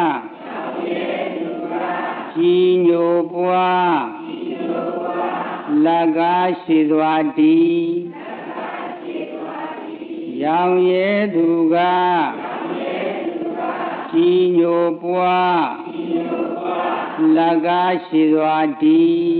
ကြီးညိုပွားလကားရှိစွာတည်ရောင်ရဲသူကကြီးညိုပွားလကားရှိစွာတည်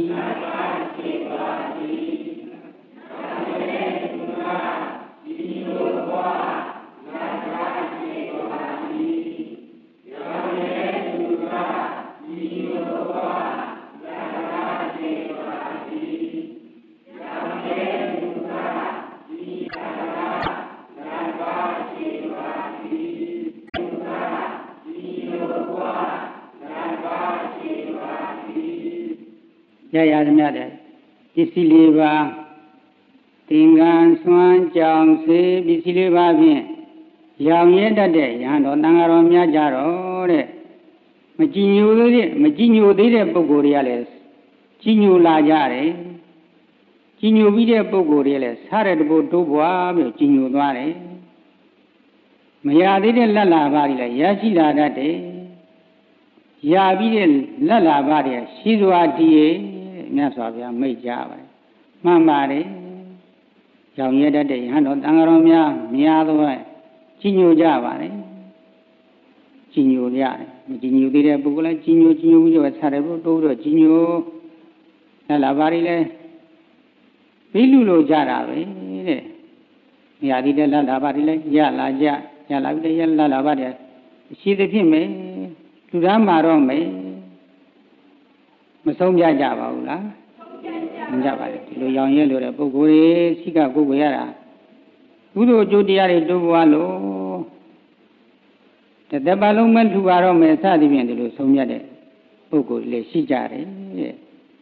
ရရသမျှတဲ့ပစ္စည်းလေးပါးသင်္ကန်းဆွမ်းကြောင်စေပစ္စည်းလေးပါးဖြင့်ရောင်ရဲတတ်တဲ့ရဟန်းတော်တန်ဃာတော်များကြတော့တဲ့မကြည်ညိုသေးတဲ့မကြည်ညိုသေးတဲ့ပုဂ္ဂိုလ်တွေကလည်းကြည်ညိုလာကြတယ်ကြည်ညိုပြီးတဲ့ပုဂ္ဂိုလ်တွေလည်းစားတဲ့တပုတ်တိုးပွားပြီးကြည်ညိုသွားတယ်မရသေးတဲ့လက်လာပါးတွေလည်းရရှိလာတတ်တယ်ရပြီးတဲ့လက်လာပါးတွေရှိစွာတည်ရဲ့မြတ်စွာဘုရားမိတ်ကြပါတယ်မှန်ပါတယ်ရောင်ရဲတတ်တဲ့ယဟန်တော်တန်ဃာတော်များများသောကြီးညိုကြပါတယ်ကြီးညိုရတယ်မကြီးညိုသေးတဲ့ပုဂ္ဂိုလ်လည်းကြီးညိုကြီးညိုပြီးတော့ဆက်တယ်ဘုတိုးတော့ကြီးညိုလက်လာပါးတွေလည်းပြီးလူလိုကြတာပဲတဲ့မရသေးတဲ့လက်လာပါးတွေလည်းရလာကြရလာပြီးတဲ့လက်လာပါးတွေရှိသဖြင့်မယ်လူသားမှာတော့မယ်မဆုံးပြကြပါဘူးလားဆုံးပြကြပါလေဒီလိုရောင်ရဲလို့တဲ့ပုဂ္ဂိုလ်တွေစိကပုဂ္ဂိုလ်ရတာကုသိုလ်အကျိုးတရားတွေတိုးပွားလို့တသက်ပါလုံးမဲ့ထူပါတော့မယ်စသည်ဖြင့်ဒီလိုဆုံးပြတဲ့ပုဂ္ဂိုလ်တွေလည်းရှိကြတယ်တဲ့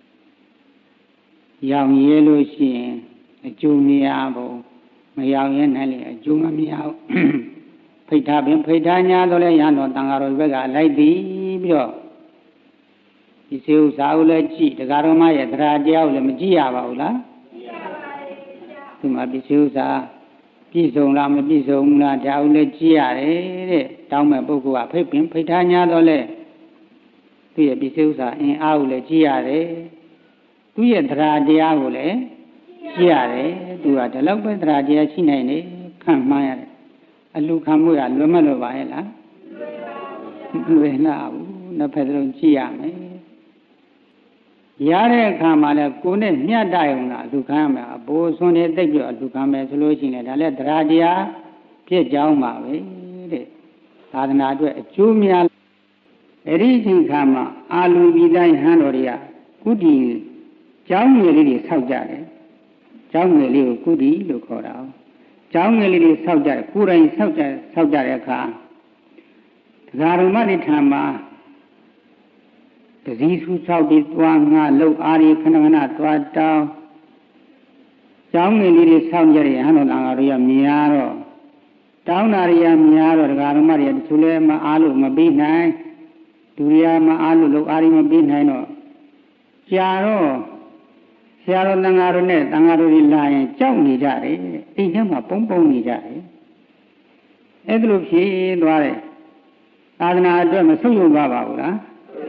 ရောင်ရဲလို့ရှိရင်အကျိုးမရဘူးမရောင်ရဲနိုင်လေအကျိုးမမရဘူးဖိတ်ထားပင်ဖိတ်ထားညာတော့လဲရဟန်းတော်တန်ဃာတော်ဘက်ကလိုက်ပြီးပြီးတော့ဒီစေဥစားကိုလည်းကြည့်တရားတော်မရဲ့တရားတရားကိုလည်းမကြည့်ရပါဘူးလားကြည့်ရပါတယ်ဒီမှာဒီစေဥစားပြည့်စုံလားမပြည့်စုံဘူးလားဒါကိုလည်းကြည့်ရတယ်တဲ့တောင်းမဲ့ပုဂ္ဂိုလ်ကဖိတ်ပင်ဖိတ်ထားညာတော့လဲသူ့ရဲ့ဒီစေဥစားအင်အားကိုလည်းကြည့်ရတယ်သူ့ရဲ့တရားတရားကိုလည်းကြည့်ရတယ်သူကဒီလောက်ပဲတရားတရားရှိနိုင်တယ်ခံမှန်းရတယ်အလူခံမှုရလွယ်မလို့ပါရဲ့လားလွယ်လာဘူးနှစ်ဖက်လုံးကြည့်ရမယ်ရတဲ့အခါမှာလည်းကိုယ်နဲ့မျှတရုံလားအလူခံရမယ်အဘိုးဆွန်းနေတိတ်ပြီးအလူခံမယ်ဆိုလို့ရှိရင်လည်းဒါလည်းတရားတရားဖြစ်ကြောင်းပါပဲတဲ့သာသနာအတွက်အကျိုးများအဲ့ဒီအချိန်ခါမှာအာလူပြည်တိုင်းဟန်းတော်တွေကကုတီကျောင်းငယ်လေးတွေဆောက်ကြတယ်ကျောင်းငယ်လေးကိုကုတီလို့ခေါ်တာကျောင်းငယ်လေးတွေဆောက်ကြတယ်ကိုယ်တိုင်ဆောက်ကြဆောက်ကြတဲ့အခါတရားတော်မတွေထံမှာတစည်းစုဆောက်ပြီးသွားငါလှုပ်အားရခဏခဏသွားတောင်းကျောင်းငယ်လေးတွေဆောက်ကြတယ်ဟန်တော်တန်ဃာတွေကမြင်ရတော့တောင်းတာတွေကမြင်ရတော့တရားတော်မတွေတချို့လည်းမအားလို့မပြီးနိုင်ဒုရိယာမအားလို့လှုပ်အားရမပြီးနိုင်တော့ကြာတော့ဆရာတော်တန်ဃာတို့နဲ့တန်ဃာတို့တွေလာရင်ကြောက်နေကြတယ်အိမ်ထဲမှာပုံပုံနေကြတယ်အဲ့ဒါလိုဖြစ်သွားတယ်သာသနာအတွက်မဆုတ်ယုံပါပါဘူးလား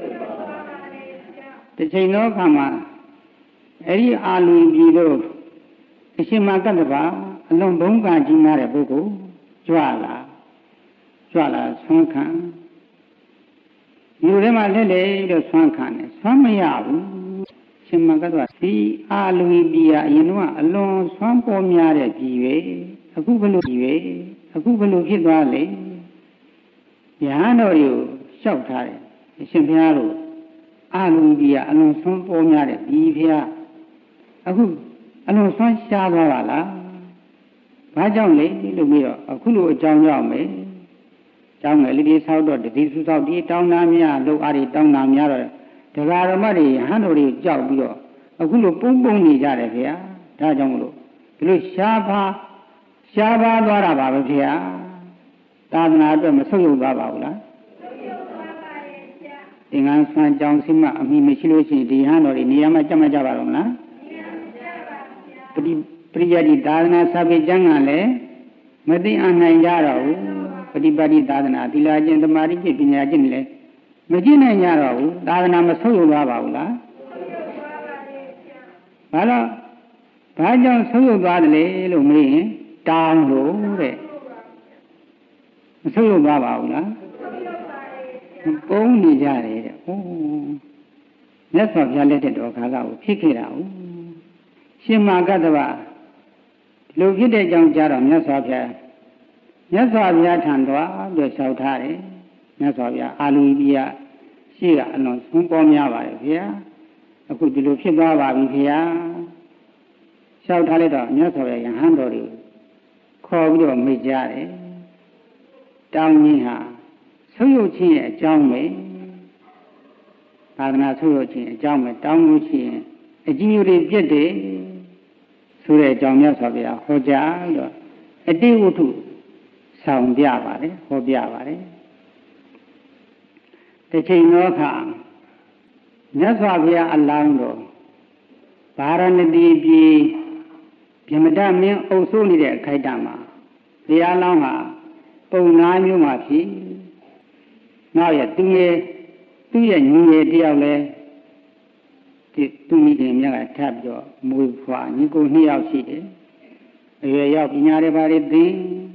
တစ်ချိန်သောအခါမှာအဲ့ဒီအာလူကြီးတို့အရှင်မကတ္တဗာအလုံးဘုံကကြီးမားတဲ့ပုဂ္ဂိုလ်ကြွလာကြွလာဆွမ်းခံဒီထဲမှာလက်လေတော့ဆွမ်းခံတယ်ဆွမ်းမရဘူးရှင်မကတ္တဗာဒီအာလူကြီးကအရင်ကအလွန်ဆွမ်းပေါ်များတဲ့ကြီးပဲအခုဘလို့ကြီးပဲအခုဘလို့ဖြစ်သွားလဲယဟန်တော်ကိုလျှောက်ထားတယ်အရှင်ဘုရားတို့အာလူကြီးကအလွန်ဆွမ်းပေါ်များတဲ့ဒီဘုရားအခုအလွန်ဆွမ်းရှားသွားပါလားဘာကြောင့်လဲလို့ပြီးတော့အခုလိုအကြောင်းကြောင့်ပဲကျောင်းငယ်လေးတွေဆောက်တော့တတိစုဆောက်ဒီတောင်းနာများလှုပ်အားတွေတောင်းနာများတော့တရားဓမ္မတွေဟန်တော်တွေကြောက်ပြီးတော့အခုလိုပုံပုံနေကြတယ်ခင်ဗျာဒါကြောင့်မလို့လူရှားပါရှားပါသွားတာပါပဲဗျာသာသနာအတွက်မဆုတ်ယုတ်သွားပါဘူးလားသင်္ကန်းဆွမ်းကြောင်းစိမအမိမရှိလို့ရှိရင်ဒီဟန်တော်တွေနေရာမှာကြက်မကြပါတော့မလားပရိပရိယတိသာသနာစာပေကျမ်းကလည်းမသိအနိုင်ကြတော့ဘူးပฏิပတ်တိသာသနာသီလကျင့်သမာဓိကျင့်ပညာကျင့်လည်းမကျင့်နိုင်ကြတော့ဘူးသာသနာမဆုတ်ယုတ်သွားပါဘူးလားဘာလို့ဘာကြောင့်ဆုတ်ယုတ်သွားတယ်လဲလို့မေးရင်တောင်းလို့တဲ့မဆုတ်ယုတ်သွားပါဘူးလားပုံနေကြတယ်တဲ့ဟိုးမြတ်စွာဘုရားလက်ထက်တော်ခါကကိုဖြစ်ခဲ့တာဟုတ်ရှင်မာကတ္တဗလူဖြစ်တဲ့အကြောင်းကြားတော့မြတ်စွာဘုရားမြတ်စွာဘုရားထံတော်ပြီးလျှောက်ထားတယ်မြတ်စွာဘုရားအာလူကြီးကရှိကအလွန်ဆုံးပေါ်များပါတယ်ဗျာအခုဒီလိုဖြစ်သွားပါပြီဗျာလျှောက်ထားလိုက်တော့မြတ်စွာဘုရားယဟန်တော်တွေခေါ်ပြီးတော့မိတ်ကြတယ်တောင်းကြီးဟာဆုပ်ယုတ်ခြင်းရဲ့အကြောင်းပဲသာသနာဆုပ်ယုတ်ခြင်းအကြောင်းပဲတောင်းလို့ရှိရင်အကြီးအကျယ်ပြည့်တယ်ဆိုတဲ့အကြောင်းမြတ်စွာဘုရားဟောကြားပြီးတော့အတိဝတ္ထုဆောင်ပြပါတယ်ဟောပြပါတယ်တစ်ချိန်တော့ခါမြတ်စွာဘုရားအလောင်းတော်ဗာရဏသီပြည်ဗြဟ္မတမင်းအုပ်စိုးနေတဲ့အခိုက်အတန့်မှာဘုရားလောင်းဟာပုံနာမျိုးမှာဖြစ်နောက်ရသူရဲ့သူ့ရဲ့ညီငယ်တယောက်လဲဒီသူမိခင်မြတ်ကထပ်ပြီးတော့မွေးဖွားညီကိုနှစ်ယောက်ရှိတယ်အရွယ်ရောက်ပညာတွေပါတွေသိ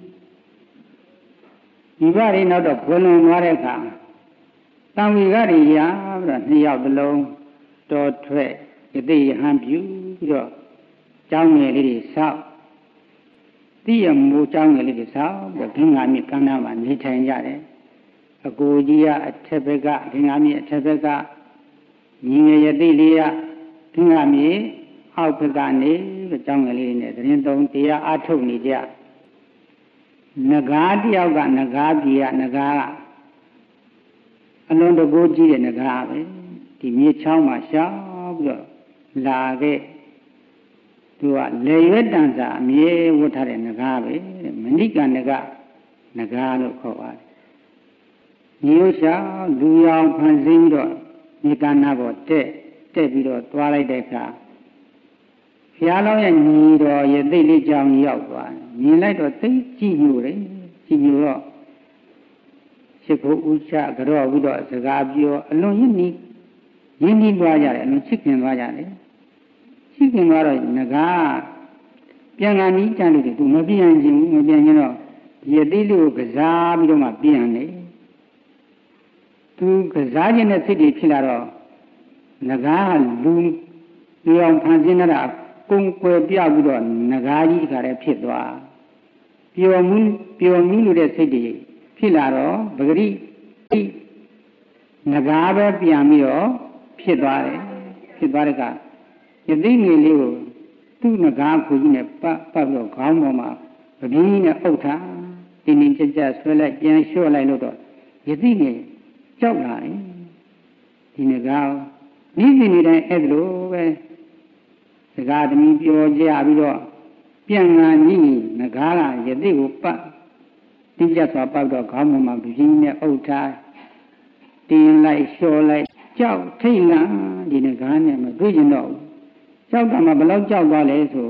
ဒီပါတွေနောက်တော့ဘွယ်လွန်သွားတဲ့အခါတံဝီကတွေရပြီးတော့နှစ်ယောက်တလုံးတော်ထွက်ယသိယဟန်ပြုပြီးတော့ကျောင်းငယ်လေးတွေဆောက်တိရမိုးကျောင်းငယ်လေးတွေဆောက်ပြီးတော့ဂင်္ဂါမြစ်ကမ်းနားမှာနေထိုင်ကြတယ်အကိုကြီးကအထက်ဘက်ကဂင်္ဂါမြစ်အထက်ဘက်ကညီငယ်ယသိလေးကဂင်္ဂါမြစ်အောက်ဘက်ကနေပြီးကျောင်းငယ်လေးတွေနဲ့သတင်းသုံးတရားအားထုတ်နေကြနဂါးတယောက်ကနဂါးပြည်ကနဂါးကအလွန်တကူကြီးတဲ့နဂါးပဲဒီမြေချောင်းမှာရှောက်ပြီးတော့လာခဲ့သူကလေရွက်တန်စာအမြဲဝတ်ထားတဲ့နဂါးပဲမဏိကနဂနဂါးလို့ခေါ်ပါတယ်မျိုးရှောက်လူရောင်ဖန်ဆင်းပြီးတော့ဒီကနာပေါ်တက်တက်ပြီးတော့သွားလိုက်တဲ့အခါဘုရားလောင်းရဲ့ညီတော်ရဲ့သိလေးကြောင်ရောက်သွားမြင်လိုက်တော့သိကြည့်ညိုတယ်ကြည့်ညိုတော့ရှိခိုးဥချကြော့ပြီးတော့စကားပြောအလွန်ရင်းနှီးရင်းနှီးသွားကြတယ်အလွန်ချစ်ခင်သွားကြတယ်ချစ်ခင်သွားတော့ငကားပြန်ကန်နီးကြလို့သူမပြန်ခြင်းဘူးမပြန်ခြင်းတော့ရဲ့သိလေးကိုကစားပြီးတော့မှပြန်တယ်သူကစားခြင်းနဲ့စိတ်တွေဖြစ်လာတော့ငကားလူလူအောင်ဖန်ဆင်းတာကုံကွယ်ပြပြီးတော့ငကားကြီးတခါတည်းဖြစ်သွားပျော်မှုပျော်မှုလို့တဲ့စိတ်တွေဖြစ်လာတော့ပဂရိငကားပဲပြန်ပြီးတော့ဖြစ်သွားတယ်ဖြစ်သွားတဲ့ကယသိငယ်လေးကိုသူ့ငကားခွေကြီးနဲ့ပတ်ပတ်ပြီးတော့ခေါင်းပေါ်မှာပပင်းနဲ့အုပ်ထားတင်းတင်းကြပ်ကြပ်ဆွဲလိုက်ပြန်လျှော့လိုက်လို့တော့ယသိငယ်ကြောက်လာတယ်ဒီငကားနေ့စဉ်နေ့တိုင်းအဲ့လိုပဲစကားသမီးပြောကြပြီးတော့ပြန်ငါကြီးငကားကယသိကိုပတ်တင်းကြပ်စွာပတ်တော့ခေါင်းပေါ်မှာပပင်းနဲ့အုပ်ထားတင်းလိုက်လျှော့လိုက်ကြောက်ထိတ်လန့်ဒီငကားနဲ့မတွေ့ကျင်တော့ဘူးကြောက်တာမှဘယ်လောက်ကြောက်သွားလဲဆို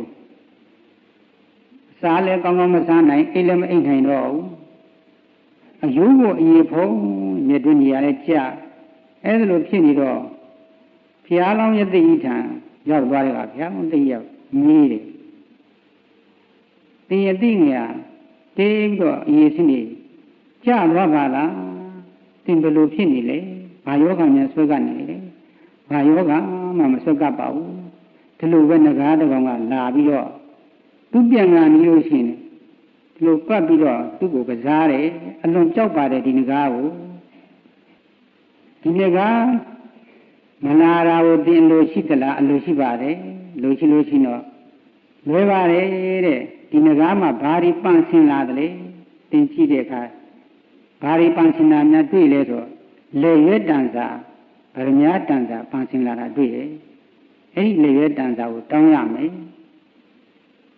စားလဲကောင်းကောင်းမစားနိုင်အိတ်လည်းမအိတ်နိုင်တော့ဘူးအယိုးကိုအေးဖုံးမြတ်တွင်းကြီးရလဲကြာအဲ့ဒါလိုဖြစ်နေတော့ဘုရားလောင်းရဲ့သိထံရောက်သွားတယ်ကဘုရားလောင်းသိရောက်ကြီးတယ်တင်ရသိငယ်တေးပြီးတော့အေးစင်းနေကြာသွားပါလားတင်ဘယ်လိုဖြစ်နေလဲဘာယောဂများဆွဲကနေလဲဘာယောဂမှမဆွဲကပ်ပါဘူးဒီလိုပဲငကားတကောင်ကလာပြီးတော့သူပြန်လာနေလို့ရှိရင်ဒီလိုပတ်ပြီးတော့သူ့ကိုကစားတယ်အလွန်ကြောက်ပါတယ်ဒီငကားကိုဒီငကားမလာတာကိုတင်လို့ရှိသလားအလိုရှိပါတယ်လိုရှိလို့ရှိတော့လွယ်ပါတယ်တဲ့ဒီငကားမှာဘာတွေပန့်ဆင်လာတယ်လေတင်ကြည့်တဲ့အခါဘာတွေပန့်ဆင်လာများတွေ့လဲဆိုလေရွက်တန်စာဗရမ ्या တန်စာပန့်ဆင်လာတာတွေ့တယ်အဲ့ဒီလေရွက်တန်စာကိုတောင်းရမယ်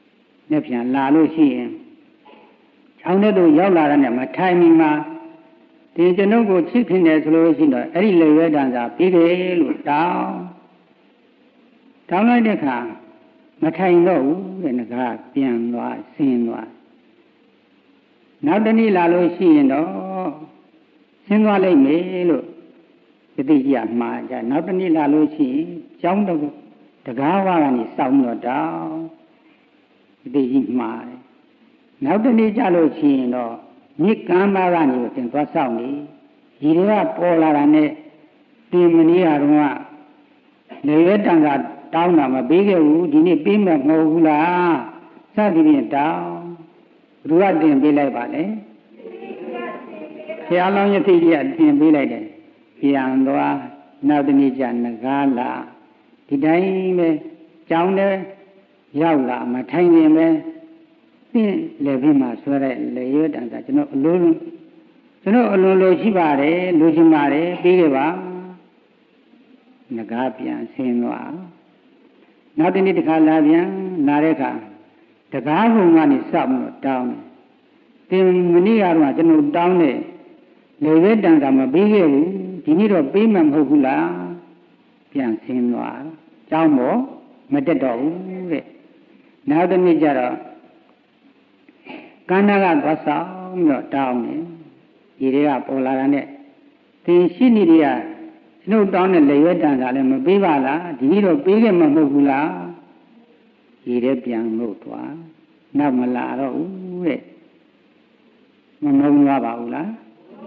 နဲ့ပြန်လာလို့ရှိရင်ချောင်းတဲ့တို့ရောက်လာတဲ့မထိုင်မီမှာဒီကျွန်ုပ်ကိုချစ်ခင်တယ်ဆိုလို့ရှိတော့အဲ့ဒီလေဝဲတန်စာပြီးတယ်လို့တောင်းတောင်းလိုက်တဲ့အခါမထိုင်တော့ဘူးတဲ့ငါပြန်သွားဆင်းသွားနောက်တနေ့လာလို့ရှိရင်တော့ဆင်းသွားလိုက်မယ်လို့ယတိကြီးကမှားကြနောက်တနေ့လာလို့ရှိရင်ကျောင်းတော့တကားဝါကနေစောင်းတော့တောင်းယတိကြီးမှားတယ်နောက်တနေ့ကြလို့ရှိရင်တော့မြစ်ကမ်းပါကနေပြန်သွားဆောင်နေဒီတွေကပေါ်လာတာနဲ့တင်မနီးရတော့လေရဲတန်ကတောင်းတာမပေးခဲ့ဘူးဒီနေ့ပေးမယ်မဟုတ်ဘူးလားစသည်ဖြင့်တောင်းဘုရားတင်ပေးလိုက်ပါလေဘုရားလောင်းယသိကြီးကတင်ပေးလိုက်တယ်ပြန်သွားနောက်တနေ့ကျငကားလာဒီတိုင်းပဲကြောင်းတယ်ရောက်လာမထိုင်ရင်ပဲသင်လေပြီးမှဆွဲတဲ့လေရဲတန်ကကျွန်တော်အလိုလိုကျွန်တော်အလိုလိုရှိပါတယ်လိုချင်ပါတယ်ပြီးခဲ့ပါငကားပြန်ဆင်းသွားနောက်တနေ့တစ်ခါလာပြန်လာတဲ့အခါတကားကုံကနေစောက်ပြီးတောင်းတယ်တင်မနေ့ကတော့ကျွန်တော်တောင်းတယ်လေရဲတန်ကမပြီးခဲ့ဘူးဒီနေ့တော့ပေးမှမဟုတ်ဘူးလားပြန်ဆင်းသွားကျောင်းပေါ်မတက်တော့ဘူးတဲ့နောက်တနေ့ကျတော့ကန္နာကသွားဆောင်ပြီးတော့တောင်းတယ်ဒီတွေကပေါ်လာတာနဲ့သင်ရှိနေတွေကကျွန်ုပ်တောင်းတဲ့လေရွက်တန်စာလည်းမပေးပါလားဒီနေ့တော့ပေးခဲ့မှမဟုတ်ဘူးလားဒီတဲ့ပြန်လို့သွားနောက်မလာတော့ဘူးတဲ့မမုံသွားပါဘူးလား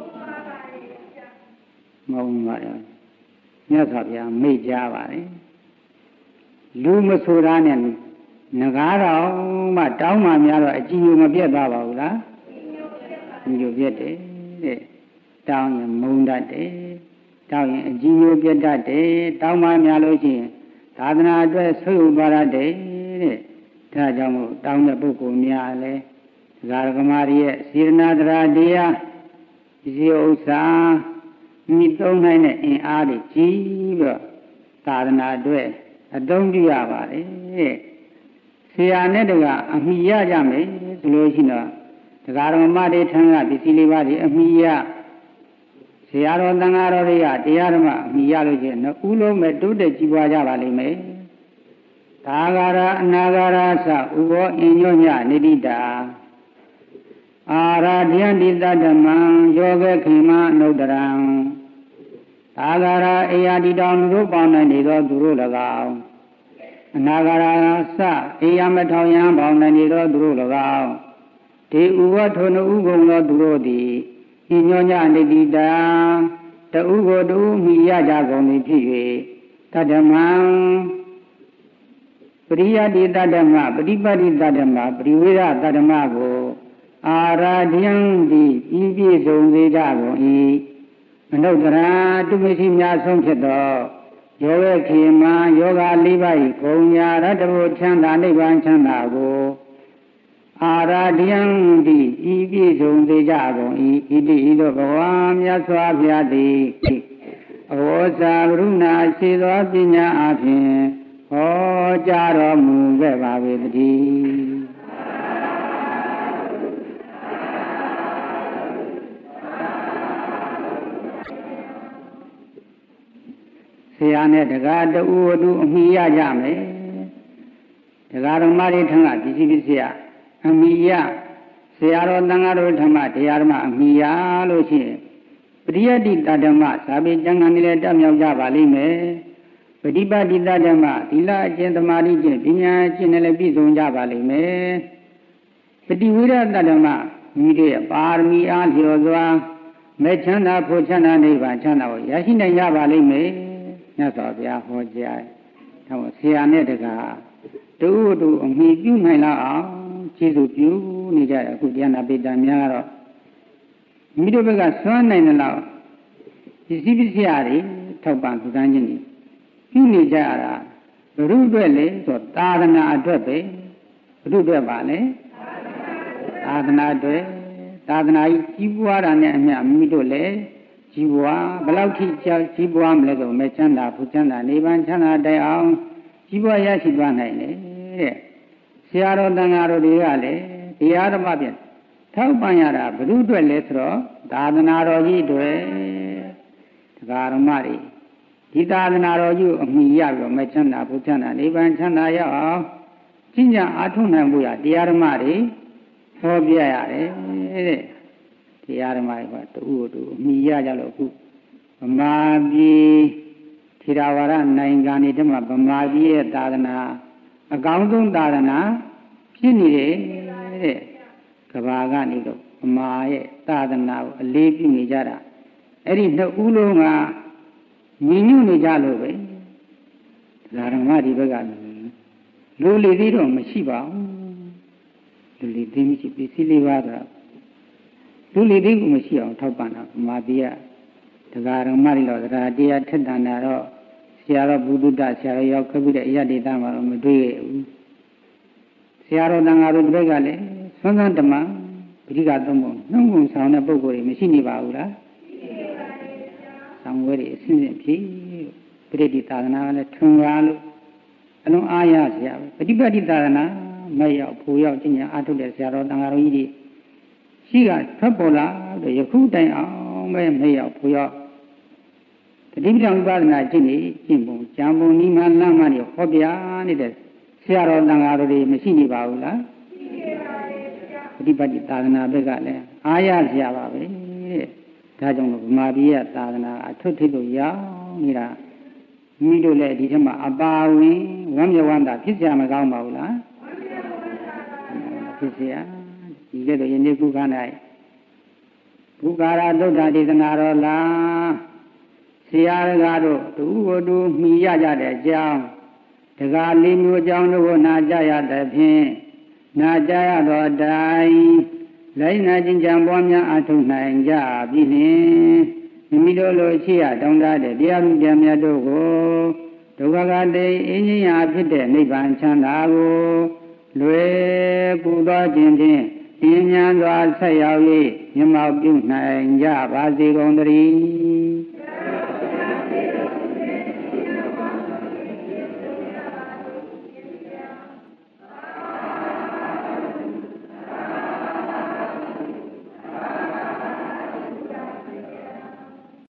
မုံသွားတယ်မြတ်စွာဘုရားမိတ်ကြပါတယ်လူမဆိုတာနဲ့ငကားတော်မှတောင်းမှများတော့အကြည်ညိုမပြတ်သွားပါဘူးလားအကြည်ညိုပြတ်တယ်တဲ့တောင်းရင်မုံတတ်တယ်တောင်းရင်အကြည်ညိုပြတ်တတ်တယ်တောင်းမှများလို့ရှိရင်သာသနာအတွက်ဆုပ်သွားတတ်တယ်တဲ့ဒါကြောင့်မို့တောင်းတဲ့ပုဂ္ဂိုလ်များလဲဒကာဒကမတွေရဲ့စေရနာတရားတရားဒီဥစ္စာမိသုံးနိုင်တဲ့အင်အားတွေကြီးပြီးတော့သာသနာအတွက်အသုံးပြုရပါတယ်တဲ့ဆရာနဲ့တကအမိရကြမယ်ဆိုလို့ရှိတော့ဒကာတော်မတွေထံကပစ္စည်းလေးပါးတွေအမိရဆရာတော်သံဃာတော်တွေကတရားဓမ္မအမိရလို့ရှိရင်နှစ်ဦးလုံးပဲတိုးတက်ကြီးပွားကြပါလိမ့်မယ်သာဂါရအနာဂါရသဥဘောအင်ညောညနိတိတာအာရာဓယံတိတဓမ္မံယောဂခေမအနုတ္တရံသာဂါရအေယတိတောင်သူတို့ပေါင်းနိုင်နေသောသူတို့၎င်းအနာဂါရသအေယမထောင်ယံပေါင်းနိုင်နေသောသူတို့၎င်းဒီဥဝထုနဥကုံသောသူတို့သည်ဤညောညနိတိတာတဥကိုတူမိရကြကုန်သည်ဖြစ်၍တဓမ္မံပရိယတိတဓမ္မပฏิပတ်တိတဓမ္မပရိဝေရတဓမ္မကိုအာရာဓယံတိဤပြည့်စုံစေကြကုန်၏အနုတ္တရာတုမရှိများဆုံးဖြစ်သောယောဂခေမယောဂလေးပါး၏ဂုံညာရတ္တဘုချမ်းသာနိဗ္ဗာန်ချမ်းသာကိုအာရာဓယံတိဤပြည့်စုံစေကြကုန်၏ဣတိဤသို့ဘဝမြတ်စွာဘုရားသည်အဝေါစာကရုဏာရှိသောပညာအဖြင့်ဟောကြားတော်မူခဲ့ပါ၏တည်းဆရာနဲ့တကားတူတူအမိရကြမယ်တကားတော်မတွေထံကပစ္စည်းပစ္စည်းအမိရဆရာတော်သံဃာတော်ဓမ္မတရားဓမ္မအမိရလို့ရှိရင်ပရိယတ္တိတဓမ္မသာပေကျမ်းဂန်တွေလည်းတတ်မြောက်ကြပါလိမ့်မယ်ပฏิပတ်တိတဓမ္မသီလအကျင့်သမာဓိကျင့်ပညာအကျင့်နဲ့လည်းပြည့်စုံကြပါလိမ့်မယ်ပฏิဝိရတဓမ္မမိတို့ရဲ့ပါရမီအားလျော်စွာမဲ့ချမ်းသာဖို့ချမ်းသာနိဗ္ဗာန်ချမ်းသာကိုရရှိနိုင်ကြပါလိမ့်မယ်မြတ်စွာဘုရားဟောကြား။ဒါမို့ဆရာနဲ့တကားတူတူအမိပြုနိုင်လောက်အောင်ကျေးဇူးပြုနေကြတယ်အခုတရားနာပိဋကများကတော့မိတို့ဘက်ကစွမ်းနိုင်တဲ့လောက်ဒီစည်းပစ္စည်းတွေထောက်ပံ့ပူဇော်ခြင်းတွေပြုနေကြရတာဘုရုအတွက်လေဆိုသာသနာအတွက်ပဲဘုရုအတွက်ပါလေသာသနာအတွက်သာသနာကြီးကြီးပွားတာနဲ့အမျှမိတို့လည်းကြီးပွားဘယ်လောက်ထိကြီးပွားမလဲဆိုမဲ့ချမ်းသာဖူချမ်းသာနိဗ္ဗာန်ချမ်းသာတိုင်အောင်ကြီးပွားရရှိသွားနိုင်တယ်တဲ့ဆရာတော်တန်ဃာတော်တွေကလည်းတရားဓမ္မဖြင့်ထောက်ပံ့ရတာဘုရုအတွက်လဲဆိုတော့သာသနာတော်ကြီးတွေတရားဓမ္မတွေဒီသာသနာတော်ကြီးကိုအမိရပြီးတော့မချမ်းသာဘုချမ်းသာနိဗ္ဗာန်ချမ်းသာရအောင်ကျင့်ကြံအားထုတ်နိုင်ဖို့ရတရားဓမ္မတွေဟောပြရတယ်တဲ့တရားဓမ္မတွေကတူတူအမိရကြလို့အခုဗမာပြည်ထေရဝါဒနိုင်ငံတွေထဲမှာဗမာပြည်ရဲ့သာသနာအကောင်းဆုံးသာသနာဖြစ်နေတယ်တဲ့ကဘာကနေတော့ဗမာရဲ့သာသနာကိုအလေးပြုနေကြတာအဲ့ဒီနှစ်ဦးလုံးကညီညွတ်နေကြလို့ပဲဒါဓမ္မဒီဘက်ကလူလီသေးတော့မရှိပါဘူးလူလီသေးမရှိပစ္စည်းလေးပါတော့လူလီသေးကမရှိအောင်ထောက်ပံ့တာဗမာပြည်ကတရားဓမ္မတွေတော့တရားတရားထက်တန်တာတော့ဆရာတော်ဘုဒ္ဓဆရာတော်ရောက်ခဲ့ပြီးတဲ့အရဒေသမှာတော့မတွေ့ရဘူးဆရာတော်တန်ဃာတို့တပည့်ကလည်းဆွမ်းသန်းဓမ္မပရိကသုံးပုံနှုံးကုန်ဆောင်တဲ့ပုဂ္ဂိုလ်တွေမရှိနေပါဘူးလားဆောင်ဝဲတွေအစဉ်စဉ်ဖြစ်ပရိတိသာသနာကလည်းထွန်းကားလို့အလုံးအားရစရာပဲပฏิပတ်တိသာသနာမရောက်ဖို့ရောက်ကျင့်ကြံအားထုတ်တဲ့ဆရာတော်တန်ဃာတော်ကြီးတွေရှိကထွက်ပေါ်လာလို့ယခုတိုင်အောင်ပဲမရောက်ဖို့ရောက်တတိပဌာန်ဥပဒနာကျင့်နေကျင့်ပုံကြံပုံနိမလမ်းမတွေဟောပြနေတဲ့ဆရာတော်တန်ဃာတော်တွေမရှိနေပါဘူးလားရှိနေပါရဲ့ဗျာပฏิပတ်တိသာသနာဘက်ကလည်းအားရစရာပါပဲတဲ့ဒါကြောင့်ဗမာပြည်ရဲ့သာသနာအထွတ်ထိပ်လို့ရောက်နေတာမိတို့လည်းဒီထက်မှအပါဝင်ဝမ်းမြောက်ဝမ်းသာဖြစ်ကြမကောင်းပါဘူးလားဖြစ်เสียဒီလိုတော့ယနေ့ခုခါ၌ဘုကာရသုဒ္ဓဒေသနာတော်လားဆရာတော်တို့တူကိုတူမှီရကြတဲ့အကြောင်းတကားလေးမျိုးအကြောင်းတို့ကိုနာကြရတဲ့ဖြင့်နာကြရသောအတိုင်းလိုက်နာကျင့်ကြံပွားများအားထုတ်နိုင်ကြပြီလျှင်မိမိတို့လိုရှိရတောင်းတတဲ့တရားမှုပြန်မြတ်တို့ကိုဒုက္ခကတိအင်းကြီးရာဖြစ်တဲ့နိဗ္ဗာန်ချမ်းသာကိုလွယ်ကူသောခြင်းဖြင့်ဉာဏ်ဉာဏ်စွာဆက်ရောက်၍မျက်မှောက်ပြုနိုင်ကြပါစေကုန်သတည်း